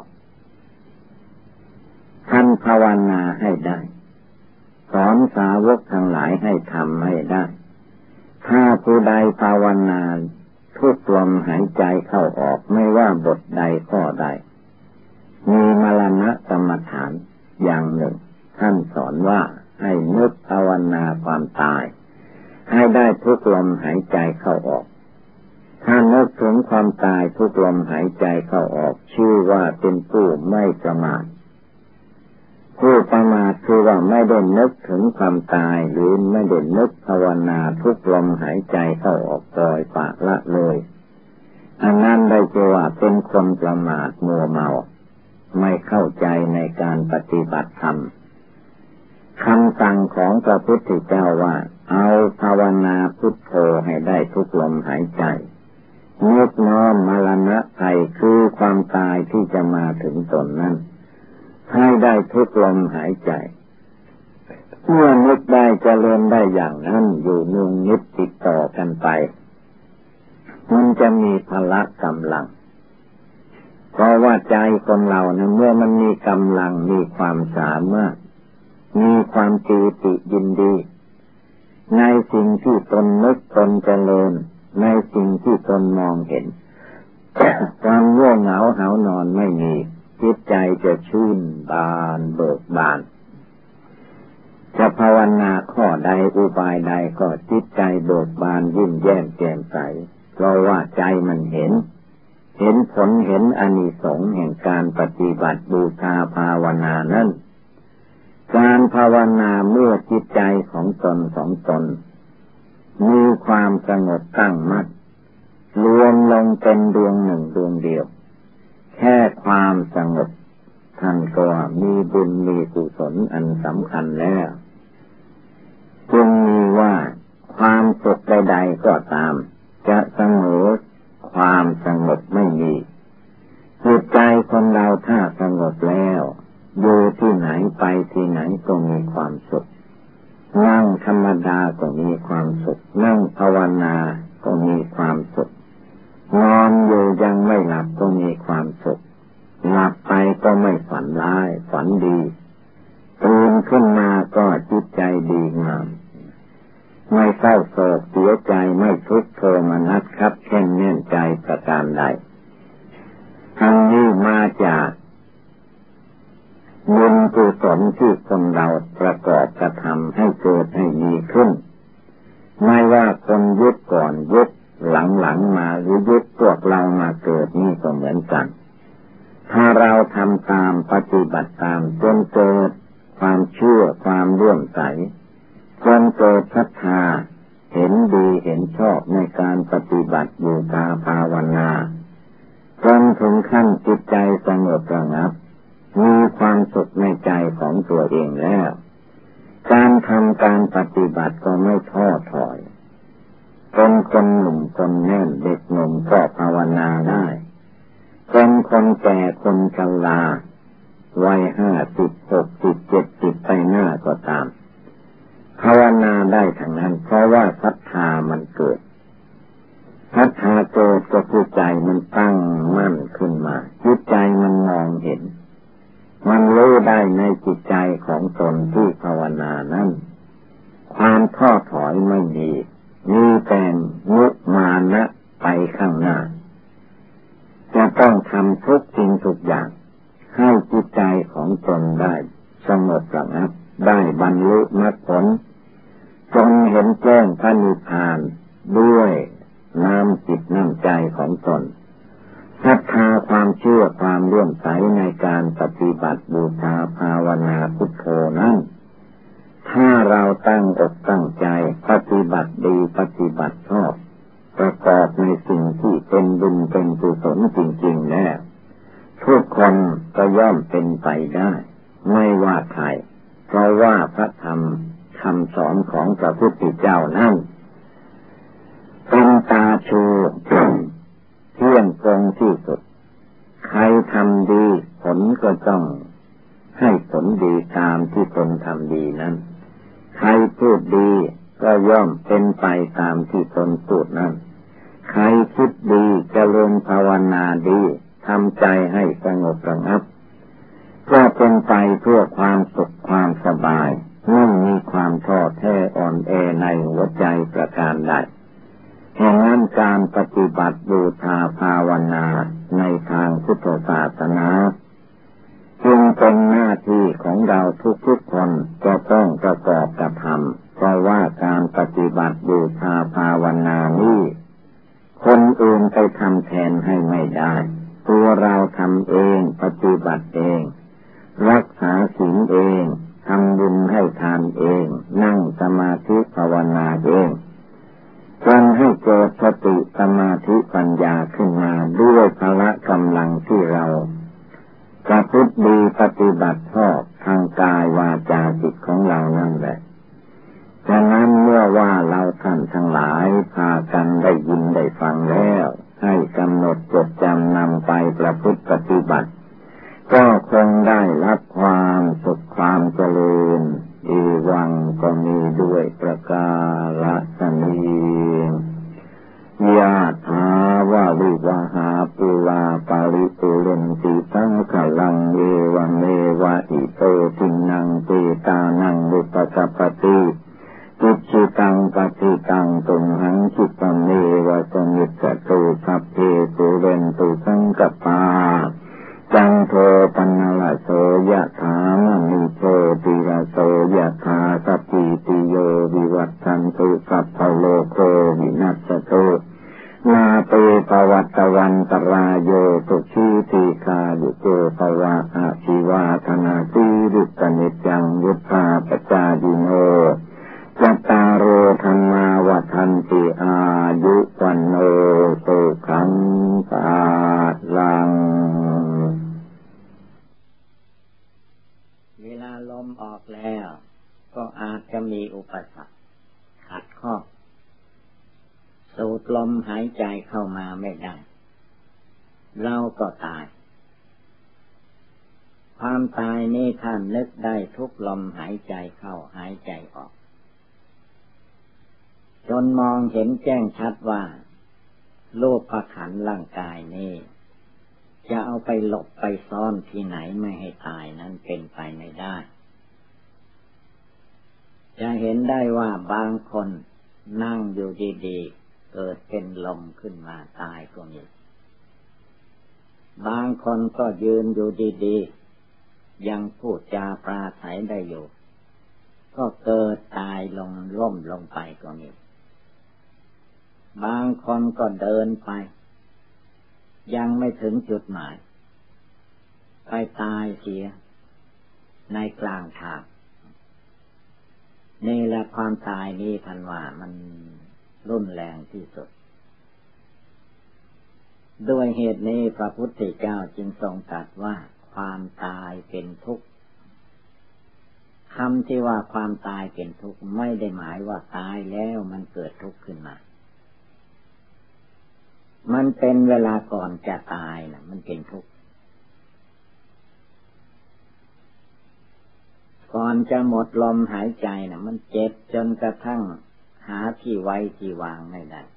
ท่านภาวนาให้ได้สอนสาวกทั้งหลายให้ทำให้ได้ถ้าผู้ใดภาวนาทุกลมหายใจเข้าออกไม่ว่าบทใดข้อใดมีมรณะกรรมฐานอย่างหนึ่งท่านสอนว่าให้นึกภาวนาความตายให้ได้ทุกลมหายใจเข้าออกถ้านึกถึงความตายทุกลมหายใจเข้าออกชื่อว่าเป็นผู้ไม่ประมาทผู้ประมาทคือว่าไม่ได้นึกถึงความตายหรือไม่ได้นึกภาวนาทุกลมหายใจเข้าออกปล่อยปละละเลยอันนั้นได้ชื่อว่าเป็นคนประมาทมัวเมาไม่เข้าใจในการปฏิบัติธรรมคำสั่งของพระพุทธเจ้าว่าเอาภาวนาพุทโธให้ได้ทุกลมหายใจนึกน้อมมรณะภัยคือความตายที่จะมาถึงตนนั้นให้ได้ทุกลมหายใจเมื่อนึกได้เจริญได้อย่างนั้นอยู่นุ่งนิดติดต่อกันไปมันจะมีพละกำลังเพราะว่าใจคนเราเนี่ยเมื่อมันมีกำลังมีความสามารถมีความปีติยินดีในสิ่งที่ตนนึกตนเจริญในสิ่งที่ตนมองเห็น ความง่วงเหงาหาวนอนไม่มีจิตใจจะชื่นบานเบิกบานจะภาวนาข้อใดอุบายใดก็จิตใจเบิกบานยิ้มแย้มแจ่มใสเพราะว่าใจมันเห็นเห็นผลเห็นอานิสงส์แห่งการปฏิบัติบูชาภาวนานั้นการภาวนาเมื่อจิตใจของตนของตนมีความสงบตั้งมั่นรวมลงเป็นดวงหนึ่งดวงเดียวแค่ความสงบท่านก็มีบุญมีกุศลอันสำคัญแล้วจึงมีว่าความสุขใดๆก็ตามจะเสมอความสงบไม่มีจิตใจคนเราถ้าสงบแล้วอยู่ที่ไหนไปที่ไหนก็มีความสุขนั่งธรรมดาก็มีความสุขนั่งภาวนาก็มีความสุขนอนอยู่ยังไม่หลับก็มีความสุขหลับไปก็ไม่ฝันร้ายฝันดีตื่นขึ้นมาก็จิตใจดีงามไม่เศร้าโศกเสียใจไม่ทุกข์โทมนัสครับแข็งแน่นใจประการใดทั้งนี้มาจากบุญกุศลที่คนเราประกอบกระทำให้เกิดให้มีขึ้นไม่ว่าคนยุคก่อนยุคหลังๆมาหรือยุคพวกเรามาเกิดนี่ก็เหมือนกันถ้าเราทำตามปฏิบัติตามจนเกิดความเชื่อความเลื่อมใสจนเกิดศรัทธาเห็นดีเห็นชอบในการปฏิบัติบูชาภาวนาจนถึงขั้นจิตใจสงบระงับมีความสุขในใจของตัวเองแล้วการทำการปฏิบัติก็ไม่ท้อถอยเป็นคนหนุ่มคนแน่นเด็กหนุ่มก็ภาวนาได้เป็นคนแก่คนชราวัยห้าสิบหกสิบเจ็ดสิบไปหน้าก็ตามภาวนาได้ทั้งนั้นเพราะว่าศรัทธามันเกิดศรัทธาเกิดก็คือใจมันตั้งมั่นขึ้นมาจิตใจมันมองเห็นมันรู้ได้ในจิตใจของตนที่ภาวนานั้นความท้อถอยไม่มีมีแต่มุมานะไปข้างหน้าจะต้องทำทุกสิ่งทุกอย่างให้จิตใจของตนได้สงบระงับได้บรรลุมรรคผลจงเห็นแจ้งพระนิพพานด้วยน้ำจิตน้ำใจของตนศรัทธาความเชื่อความเลื่อมใสในการปฏิบัติบูชาภาวนาพุทโธนั้นถ้าเราตั้งอกตั้งใจปฏิบัติดีปฏิบัติชอบประกอบในสิ่งที่เป็นบุญเป็นกุศลจริงๆแล้วทุกคนก็ย่อมเป็นไปได้ไม่ว่าใครเพราะว่าพระธรรมคำสอนของพระพุทธเจ้านั้นเป็นตาชูเที่ยงตรงที่สุดใครทำดีผลก็ต้องให้ผลดีตามที่ตนทำดีนั้นใครพูดดีก็ย่อมเป็นไปตามที่ตนพูดนั้นใครคิดดีเจริญภาวนาดีทำใจให้สงบระงับก็เป็นไปเพื่อความสุขความสบายไม่มีความท้อแท้อ่อนแอในหัวใจประการใดแห่งนั้นการปฏิบัติบูชาภาวนาในทางพุทธศาสนาจึงเป็นหน้าที่ของเราทุกๆคนก็ต้องประกอบกระทำเพราะว่าการปฏิบัติบูชาภาวนานี้คนอื่นไปทำแทนให้ไม่ได้ตัวเราทำเองปฏิบัติเองรักษาศีลเองทำบุญให้ทานเองนั่งสมาธิภาวนาเองจนให้เกิดสติสมาธิปัญญาขึ้นมาด้วยพละกำลังที่เราประพฤติดีปฏิบัติชอบทางกายวาจาจิตของเรานั่นแหละฉะนั้นเมื่อว่าเราท่านทั้งหลายพากันได้ยินได้ฟังแล้วให้กำหนดจดจำนำไปประพฤติปฏิบัติก็คงได้รับความสุขความเจริญอีวังก็มีด้วยประกาศนียะถาวะวิวหาปุราปาริปุเรนติสังขลังเอวเมวะอิโตทินังเตตานังอุปกัปปติจิตชิตังปฏิตังตุมหังคิปะเมวะสมิจจตุสัพเพปุเรนตุสังกปาจันโทปนลโสยะถามณิโชติระโสยะถาสัพพิติโยวิวัตชันตุสัพพโลโควินัสสตุนาเปปวัตตวันตรายโยตุชีติคายุโกภวะอาชีวาธนาสีริตนิจังยุทธาปจายิโนจัตตารโอธรรมาวัฏันติอายุวันโนสุขังภาลังเวลาลมออกแล้วก็อาจจะมีอุปสรรคขัดข้องสูดลมหายใจเข้ามาไม่ได้เราก็ตายความตายนี้ท่านนึกได้ทุกลมหายใจเข้าหายใจออกจนมองเห็นแจ้งชัดว่ารูปขันธ์ร่างกายนี้จะเอาไปหลบไปซ่อนที่ไหนไม่ให้ตายนั้นเป็นไปไม่ได้จะเห็นได้ว่าบางคนนั่งอยู่ดีๆเกิดเป็นลมขึ้นมาตายก็มีบางคนก็ยืนอยู่ดีๆยังพูดจาปราศัยได้อยู่ก็เกิดตายลงล้มลงไปก็มีบางคนก็เดินไปยังไม่ถึงจุดหมายไปตายเสียในกลางทางนี่แหละความตายนี้ท่านว่ามันรุนแรงที่สุดด้วยเหตุนี้พระพุทธเจ้าจึงทรงตรัสว่าความตายเป็นทุกข์คำที่ว่าความตายเป็นทุกข์ไม่ได้หมายว่าตายแล้วมันเกิดทุกข์ขึ้นมามันเป็นเวลาก่อนจะตายนะมันเป็นทุกข์ก่อนจะหมดลมหายใจนะมันเจ็บจนกระทั่งหาที่ไว้ที่วางไม่ได้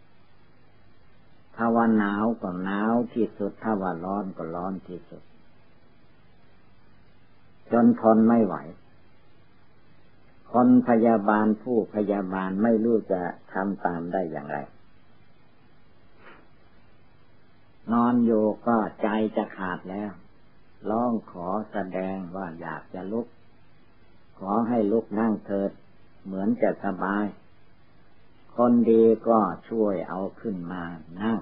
ถ้าว่าหนาวก็หนาวที่สุดถ้าว่าร้อนก็ร้อนที่สุดจนทนไม่ไหวคนพยาบาลผู้พยาบาลไม่รู้จะทำตามได้อย่างไรนอนอยู่ก็ใจจะขาดแล้วร้องขอแสดงว่าอยากจะลุกขอให้ลุกนั่งเถิดเหมือนจะสบายคนดีก็ช่วยเอาขึ้นมานั่ง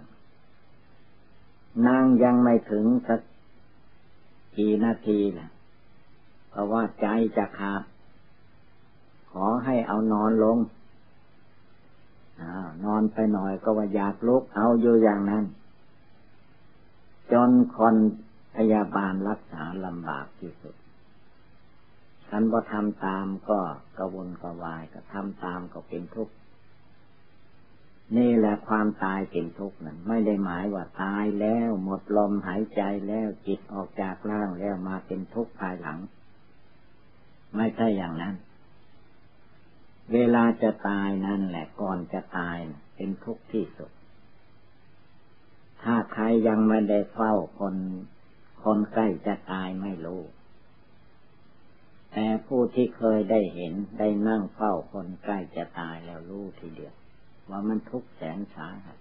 นั่งยังไม่ถึงสักกี่นาทีนะเพราะว่าใจจะขาดขอให้เอานอนลงนอนไปหน่อยก็ว่าอยากลุกเอาอยู่อย่างนั้นจนคนพยาบาลรักษาลำบากที่สุดท่านบ่ทำตามก็กระวนกระวายก็ทำตามก็เป็นทุกข์นี่แหละความตายเป็นทุกข์นั้นไม่ได้หมายว่าตายแล้วหมดลมหายใจแล้วจิตออกจากร่างแล้วมาเป็นทุกข์ภายหลังไม่ใช่อย่างนั้นเวลาจะตายนั่นแหละก่อนจะตายเป็นทุกข์ที่สุดถ้าใครยังไม่ได้เฝ้าคนคนใกล้จะตายไม่รู้แต่ผู้ที่เคยได้เห็นได้นั่งเฝ้าคนใกล้จะตายแล้วรู้ทีเดียวว่ามันทุกข์แสนสาหัส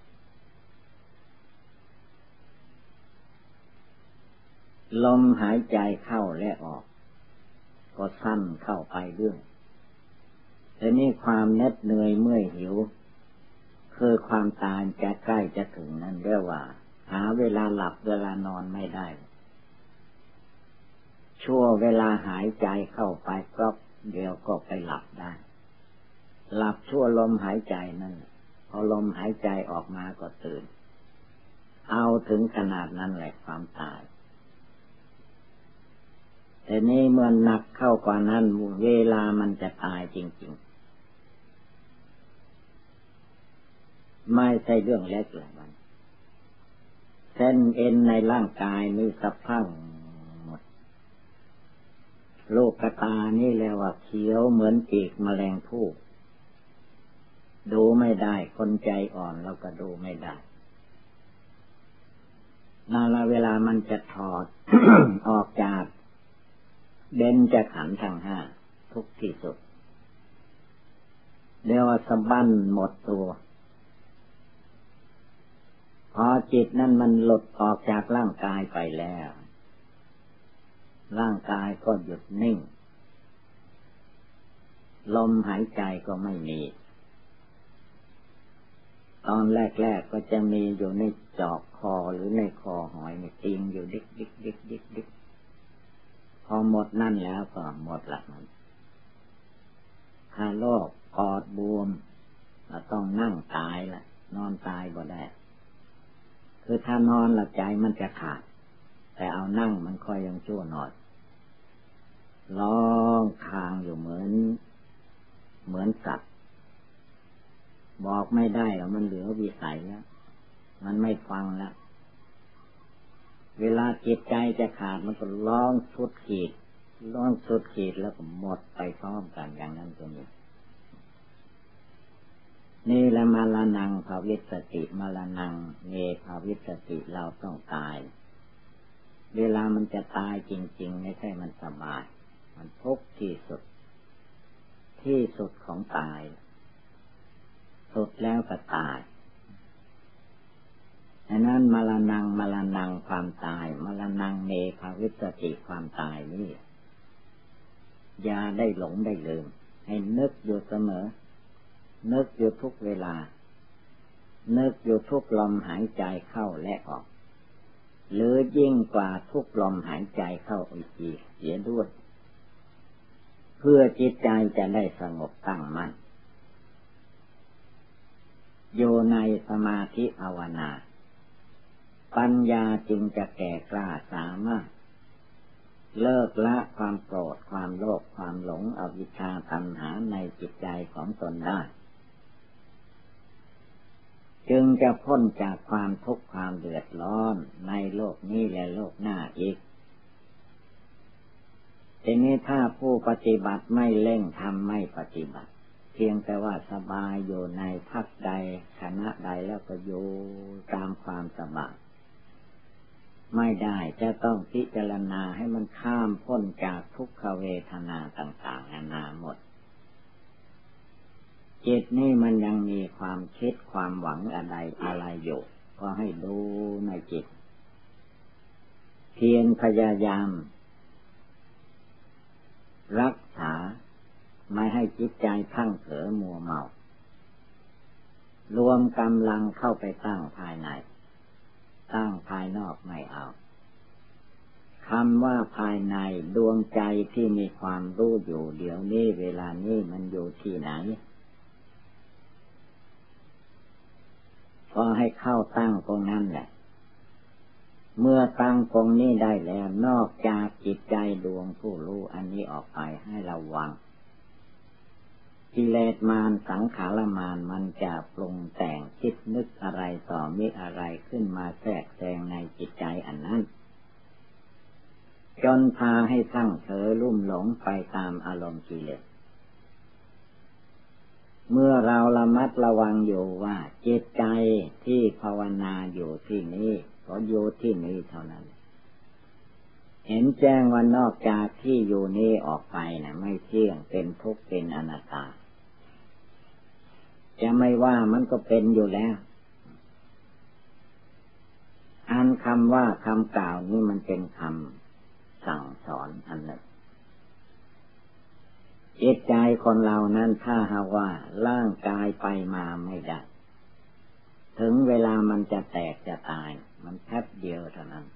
ลมหายใจเข้าและออกก็สั้นเข้าไปเรื่อยแต่นี่ความเหน็ดเหนื่อยเมื่อยหิวคือความตายจะใกล้จะถึงนั่นเรียกว่าหาเวลาหลับเวลานอนไม่ได้ชั่วเวลาหายใจเข้าไปก็เดี๋ยวก็ไปหลับได้หลับชั่วลมหายใจนั่นพอลมหายใจออกมาก็ตื่นเอาถึงขนาดนั้นแหละความตายแต่นี่เมื่อหนักเข้ากว่านั้นเวลามันจะตายจริงๆไม่ใช่เรื่องเล็กเลยมันเส้นเอ็นในร่างกายนี่สะพังหมดโลกตานี่แล้วว่าเขียวเหมือนปีกแมลงภู่ดูไม่ได้คนใจอ่อนเราก็ดูไม่ได้นาละเวลามันจะถอด ออกจากเบญจขันธ์ทั้งห้าทุกที่สุดเรียกว่าสะบั้นหมดตัวพอจิตนั่นมันหลุดออกจากร่างกายไปแล้วร่างกายก็หยุดนิ่งลมหายใจก็ไม่มีตอนแรกๆก็จะมีอยู่ในจอกคอหรือในคอหอยนี่ติงอยู่ดิกดิกดิกดิกดิกพอหมดนั่นแล้วก็หมดละมันถ้าโรคปอดบวมเราต้องนั่งตายละนอนตายบ่ได้คือถ้านอนละใจมันจะขาดแต่เอานั่งมันค่อยยังชั่วหน่อยร้องคางอยู่เหมือนเหมือนสัตว์บอกไม่ได้แล้วมันเหลือวิสัยแล้วมันไม่ฟังแล้วเวลาจิตใจจะขาดมันก็ร้องสุดขีดร้องสุดขีดแล้วก็หมดไปพร้อมกันอย่างนั้นก็มีนี่แหละมรณังภวิสติมรณังเนภวิสติเราต้องตายเวลามันจะตายจริงๆไม่ใช่มันสบายมันทุกข์ที่สุดที่สุดของตายสุดแล้วก็ตายดังนั้นมรณังมรณังความตายมรณังเนภวิสติความตายนี่อย่าได้หลงได้ลืมให้นึกอยู่เสมอนึกอยู่ทุกเวลานึกอยู่ทุกลมหายใจเข้าและออกหรือยิ่งกว่าทุกลมหายใจเข้าอีกเสียด้วยเพื่อจิตใจจะได้สงบตั้งมั่นอยู่ในสมาธิภาวนาปัญญาจึงจะแก่กล้าสามารถเลิกละความโกรธความโลภความหลงอวิชชาตัณหาในจิตใจของตนได้จึงจะพ้นจากความทุกข์ความเดือดร้อนในโลกนี้และโลกหน้าอีกทีนี้ถ้าผู้ปฏิบัติไม่เร่งทำไม่ปฏิบัติเพียงแต่ว่าสบายอยู่ในพักใดคณะใดแล้วก็อยู่ตามความสบายไม่ได้จะต้องพิจารณาให้มันข้ามพ้นจากทุกขเวทนาต่างๆนานาหมดจิตนี่มันยังมีความคิดความหวังอะไรอะไรอยู่ก็ให้ดูในจิตเพียรพยายามรักษาไม่ให้จิตใจพังเผลอมัวเมารวมกำลังเข้าไปตั้งภายในตั้งภายนอกไม่เอาคำว่าภายในดวงใจที่มีความรู้อยู่เดี๋ยวนี้เวลานี้มันอยู่ที่ไหนก็ให้เข้าตั้งตรงนั้นแหละเมื่อตั้งตรงนี้ได้แล้วนอกจากจิตใจดวงผู้รู้อันนี้ออกไปให้ระวังกิเลสมารสังขารมารมันจะปรุงแต่งคิดนึกอะไรต่อมิอะไรขึ้นมาแทรกแซงในจิตใจอันนั้นจนพาให้ทั้งเผลอลุ่มหลงไปตามอารมณ์กิเลสเมื่อเราระมัดระวังอยู่ว่าจิตใจที่ภาวนาอยู่ที่นี้ก็อยู่ที่นี้เท่านั้นเห็นแจ้งว่านอกจากที่อยู่นี้ออกไปนะไม่เที่ยงเป็นทุกข์เป็นอนัตตาจะไม่ว่ามันก็เป็นอยู่แล้วอันคำว่าคำกล่าวนี้มันเป็นคำสั่งสอนอันหนึ่งจิตใจคนเรานั้นถ้าหากว่าร่างกายไปมาไม่ได้ถึงเวลามันจะแตกจะตายมันแป๊บเดียวเท่านั้น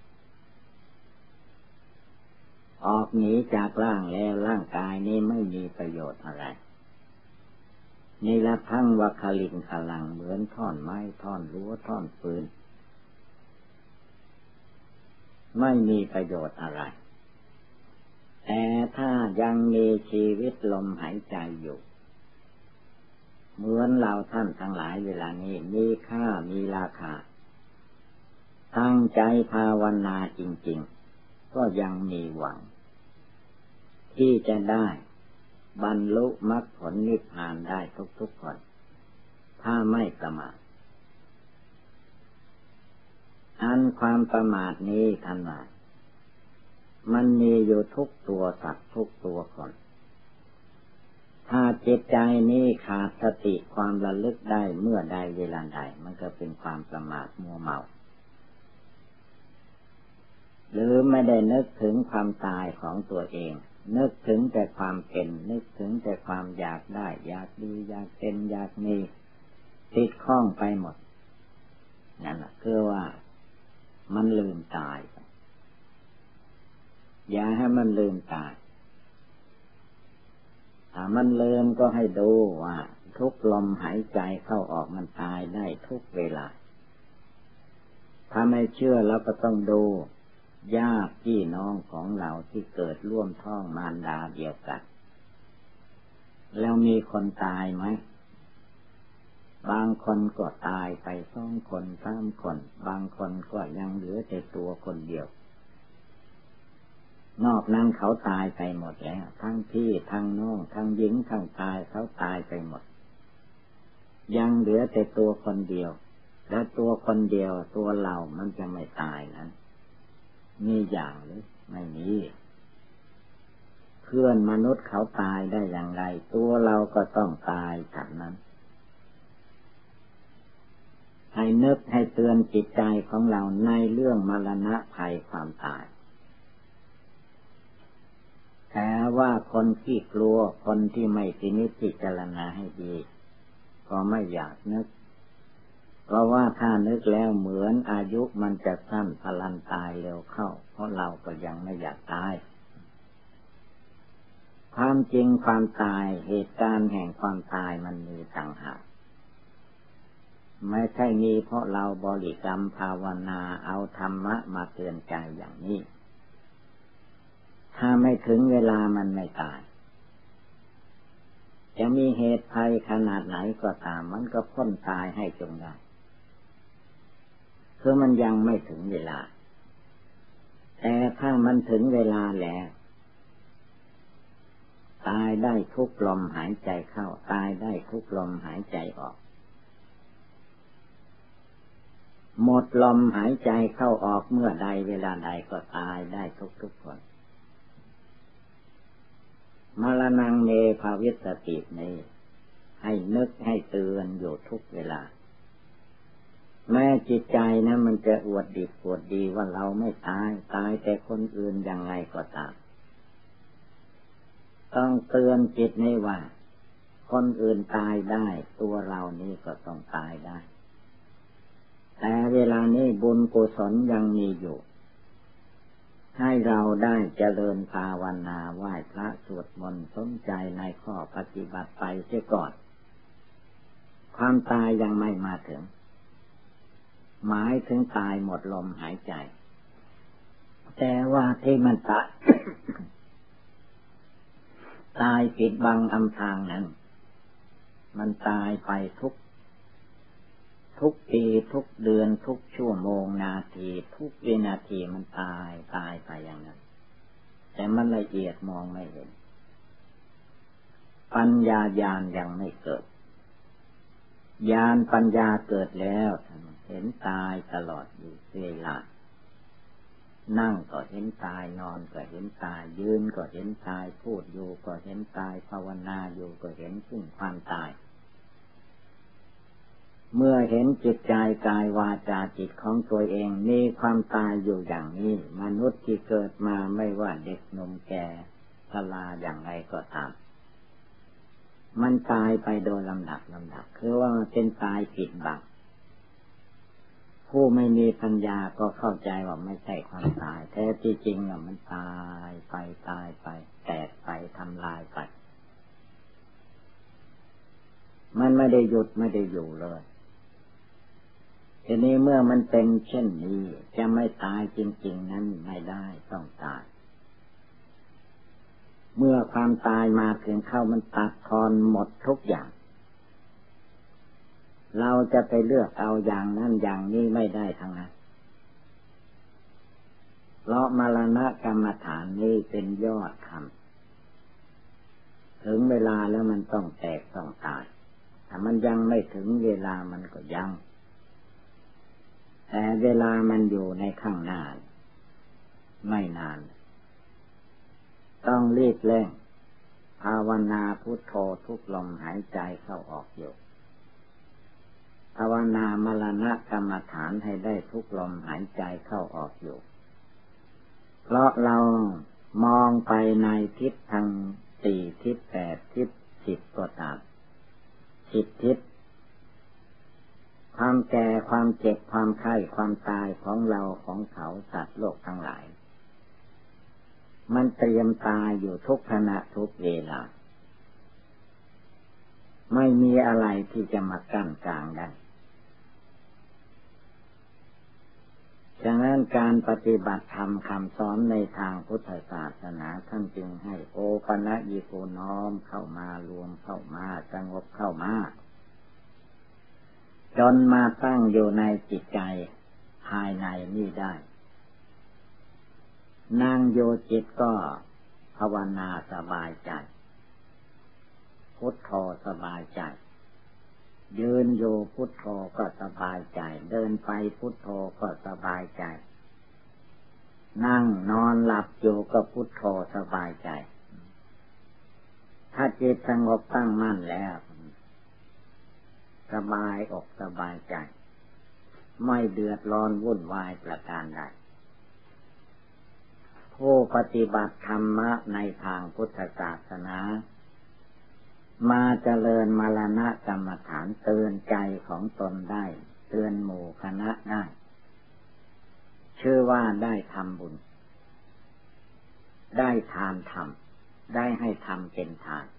ออกหนีจากร่างแล้วร่างกายนี้ไม่มีประโยชน์อะไรนี่ละทั้งว่าคลิงคลังเหมือนท่อนไม้ท่อนรั้วท่อนปืนไม่มีประโยชน์อะไรแต่ถ้ายังมีชีวิตลมหายใจอยู่เหมือนเราท่านทั้งหลายเวลานี้มีค่ามีราคาตั้งใจภาวนาจริงๆก็ยังมีหวังที่จะได้บรรลุมรรคผลนิพพานได้ทุกๆคนถ้าไม่ประมาทอันความประมาทนี้ท่านว่ามันมีอยู่ทุกตัวสัตว์ทุกตัวคนถ้าจิตใจนี้ขาดสติความระลึกได้เมื่อใดเวลาใดมันก็เป็นความประมาทมัวเมาหรือไม่ได้นึกถึงความตายของตัวเองนึกถึงแต่ความเป็นนึกถึงแต่ความอยากได้อยากดีอยากเป็นอยากมีติดข้องไปหมดนั่นแหละคือว่ามันลืมตายอย่าให้มันลืมตายถ้ามันลืมก็ให้ดูว่าทุกลมหายใจเข้าออกมันตายได้ทุกเวลาถ้าไม่เชื่อเราก็ต้องดูญาติพี่น้องของเราที่เกิดร่วมท้องมารดาเดียวกันแล้วมีคนตายไหมบางคนก็ตายไปสองคนสามคนบางคนก็ยังเหลือแต่ตัวคนเดียวนอกนั้นเขาตายไปหมดแล้วทั้งพี่ทั้งน้องทั้งหญิงทั้งชายเขาตายไปหมดยังเหลือแต่ตัวคนเดียวและตัวคนเดียวตัวเรามันจะไม่ตายนั้นมีอย่างหรือไม่มีเพื่อนมนุษย์เขาตายได้อย่างไรตัวเราก็ต้องตายฉันนั้นให้นึกให้เตือนจิตใจของเราในเรื่องมรณะภัยความตายแต่ว่าคนที่กลัวคนที่ไม่พินิจพิจารณาให้ดีก็ไม่อยากนึกเพราะว่าถ้านึกแล้วเหมือนอายุมันจะสั้นพลันตายเร็วเข้าเพราะเราก็ยังไม่อยากตายความจริงความตายเหตุการณ์แห่งความตายมันมีต่างหากไม่ใช่มีเพราะเราบริกรรมภาวนาเอาธรรมะมาเตือนใจอย่างนี้ถ้าไม่ถึงเวลามันไม่ตายจะมีเหตุภัยขนาดไหนก็ตามมันก็พ้นตายให้จงได้คือมันยังไม่ถึงเวลาแต่ถ้ามันถึงเวลาแล้วตายได้ทุกลมหายใจเข้าตายได้ทุกลมหายใจออกหมดลมหายใจเข้าออกเมื่อใดเวลาใดก็ตายได้ทุกทุกคนมรณงเมภาวิสตินี้ให้นึกให้เตือนอยู่ทุกเวลาแม้จิตใจนะมันจะอวดดีอวดดีว่าเราไม่ตายตายแต่คนอื่นยังไงก็ตามต้องเตือนจิตนี้ว่าคนอื่นตายได้ตัวเรานี่ก็ต้องตายได้แต่เวลานี้บุญกุศลยังมีอยู่ให้เราได้เจริญภาวนาไหว้พระสวดมนต์สนใจในข้อปฏิบัติไปเสียก่อนความตายยังไม่มาถึงหมายถึงตายหมดลมหายใจแต่ว่าที่มันตาย ตายปิดบังอำพรางนั้นมันตายไปทุกทุกปีทุกเดือนทุกชั่วโมงนาทีทุกวินาทีมันตายตายไปอย่างนั้นแต่มันละเอียดมองไม่เห็นปัญญาญาณยังไม่เกิดญาณปัญญาเกิดแล้วเห็นตายตลอดอยู่เวลานั่งก็เห็นตายนอนก็เห็นตายยืนก็เห็นตายพูดอยู่ก็เห็นตายภาวนาอยู่ก็เห็นซึ่งความตายเมื่อเห็นจิตใจกายวาจาจิตของตัวเองมีความตายอยู่อย่างนี้มนุษย์ที่เกิดมาไม่ว่าเด็กหนุ่มแก่ชราอย่างไรก็ตามมันตายไปโดยลำดับลำดับคือว่ามันเป็นตายปิดบังผู้ไม่มีปัญญาก็เข้าใจว่าไม่ใช่ความตายแท้ที่จริงอ่ะมันตายไปตายไปแตกไปทำลายไปมันไม่ได้หยุดไม่ได้อยู่เลยทีนี้เมื่อมันเป็นเช่นนี้จะไม่ตายจริงๆนั้นไม่ได้ต้องตายเมื่อความตายมาถึงเข้ามันตัดทอนหมดทุกอย่างเราจะไปเลือกเอาอย่างนั้นอย่างนี้ไม่ได้ทั้งนั้นเพราะมรณะกรรมฐานนี้เป็นยอดธรรมถึงเวลาแล้วมันต้องแตกต้องตายถ้ามันยังไม่ถึงเวลามันก็ยังแต่เวลามันอยู่ในข้างหน้าไม่นานต้องรีบเร่งภาวนาพุทโธทุกลมหายใจเข้าออกอยู่ภาวนามรณะกรรมฐานให้ได้ทุกลมหายใจเข้าออกอยู่เพราะเรามองไปในทิศทางสี่ทิศแปดทิศสิบก็ตามสิบทิศความแก่ความเจ็บความไข้ความตายของเราของเขาสัตว์โลกทั้งหลายมันเตรียมตายอยู่ทุกขณะทุกเวลาไม่มีอะไรที่จะมากั้นกลางได้ฉะนั้นการปฏิบัติธรรมคำสอนในทางพุทธศาสนาท่านจึงให้โอปนญิโกน้อมเข้ามารวมเข้ามาสงบเข้ามาจนมาตั้งอยู่ในจิตใจภายในนี่ได้นั่งโยจิตก็ภาวนาสบายใจพุทโธสบายใจยืนโยพุทโธก็สบายใจเดินไปพุทโธก็สบายใจนั่งนอนหลับอยู่ก็พุทโธสบายใจถ้าจิตสงบตั้งมั่นแล้วสบายอกสบายใจไม่เดือดร้อนวุ่นวายประการใดผู้ปฏิบัติธรรมะในทางพุทธศาสนามาเจริญมรณะกรรมฐานเตือนใจของตนได้เตือนหมู่คณะได้ชื่อว่าได้ทำบุญได้ทานทำได้ให้ทำเป็นทาน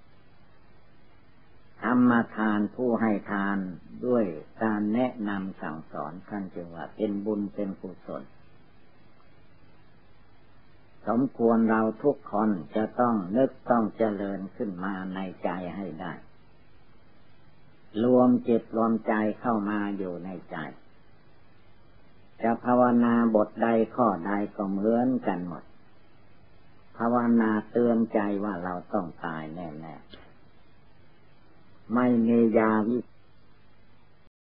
ธรรมทานผู้ให้ทานด้วยการแนะนำสั่งสอนท่านจึงว่าเป็นบุญเป็นกุศลสมควรเราทุกคนจะต้องนึกต้องเจริญขึ้นมาในใจให้ได้รวมจิตรวมใจเข้ามาอยู่ในใจจะภาวนาบทใดข้อใดก็เหมือนกันหมดภาวนาเตือนใจว่าเราต้องตายแน่ๆไม่มียาวิ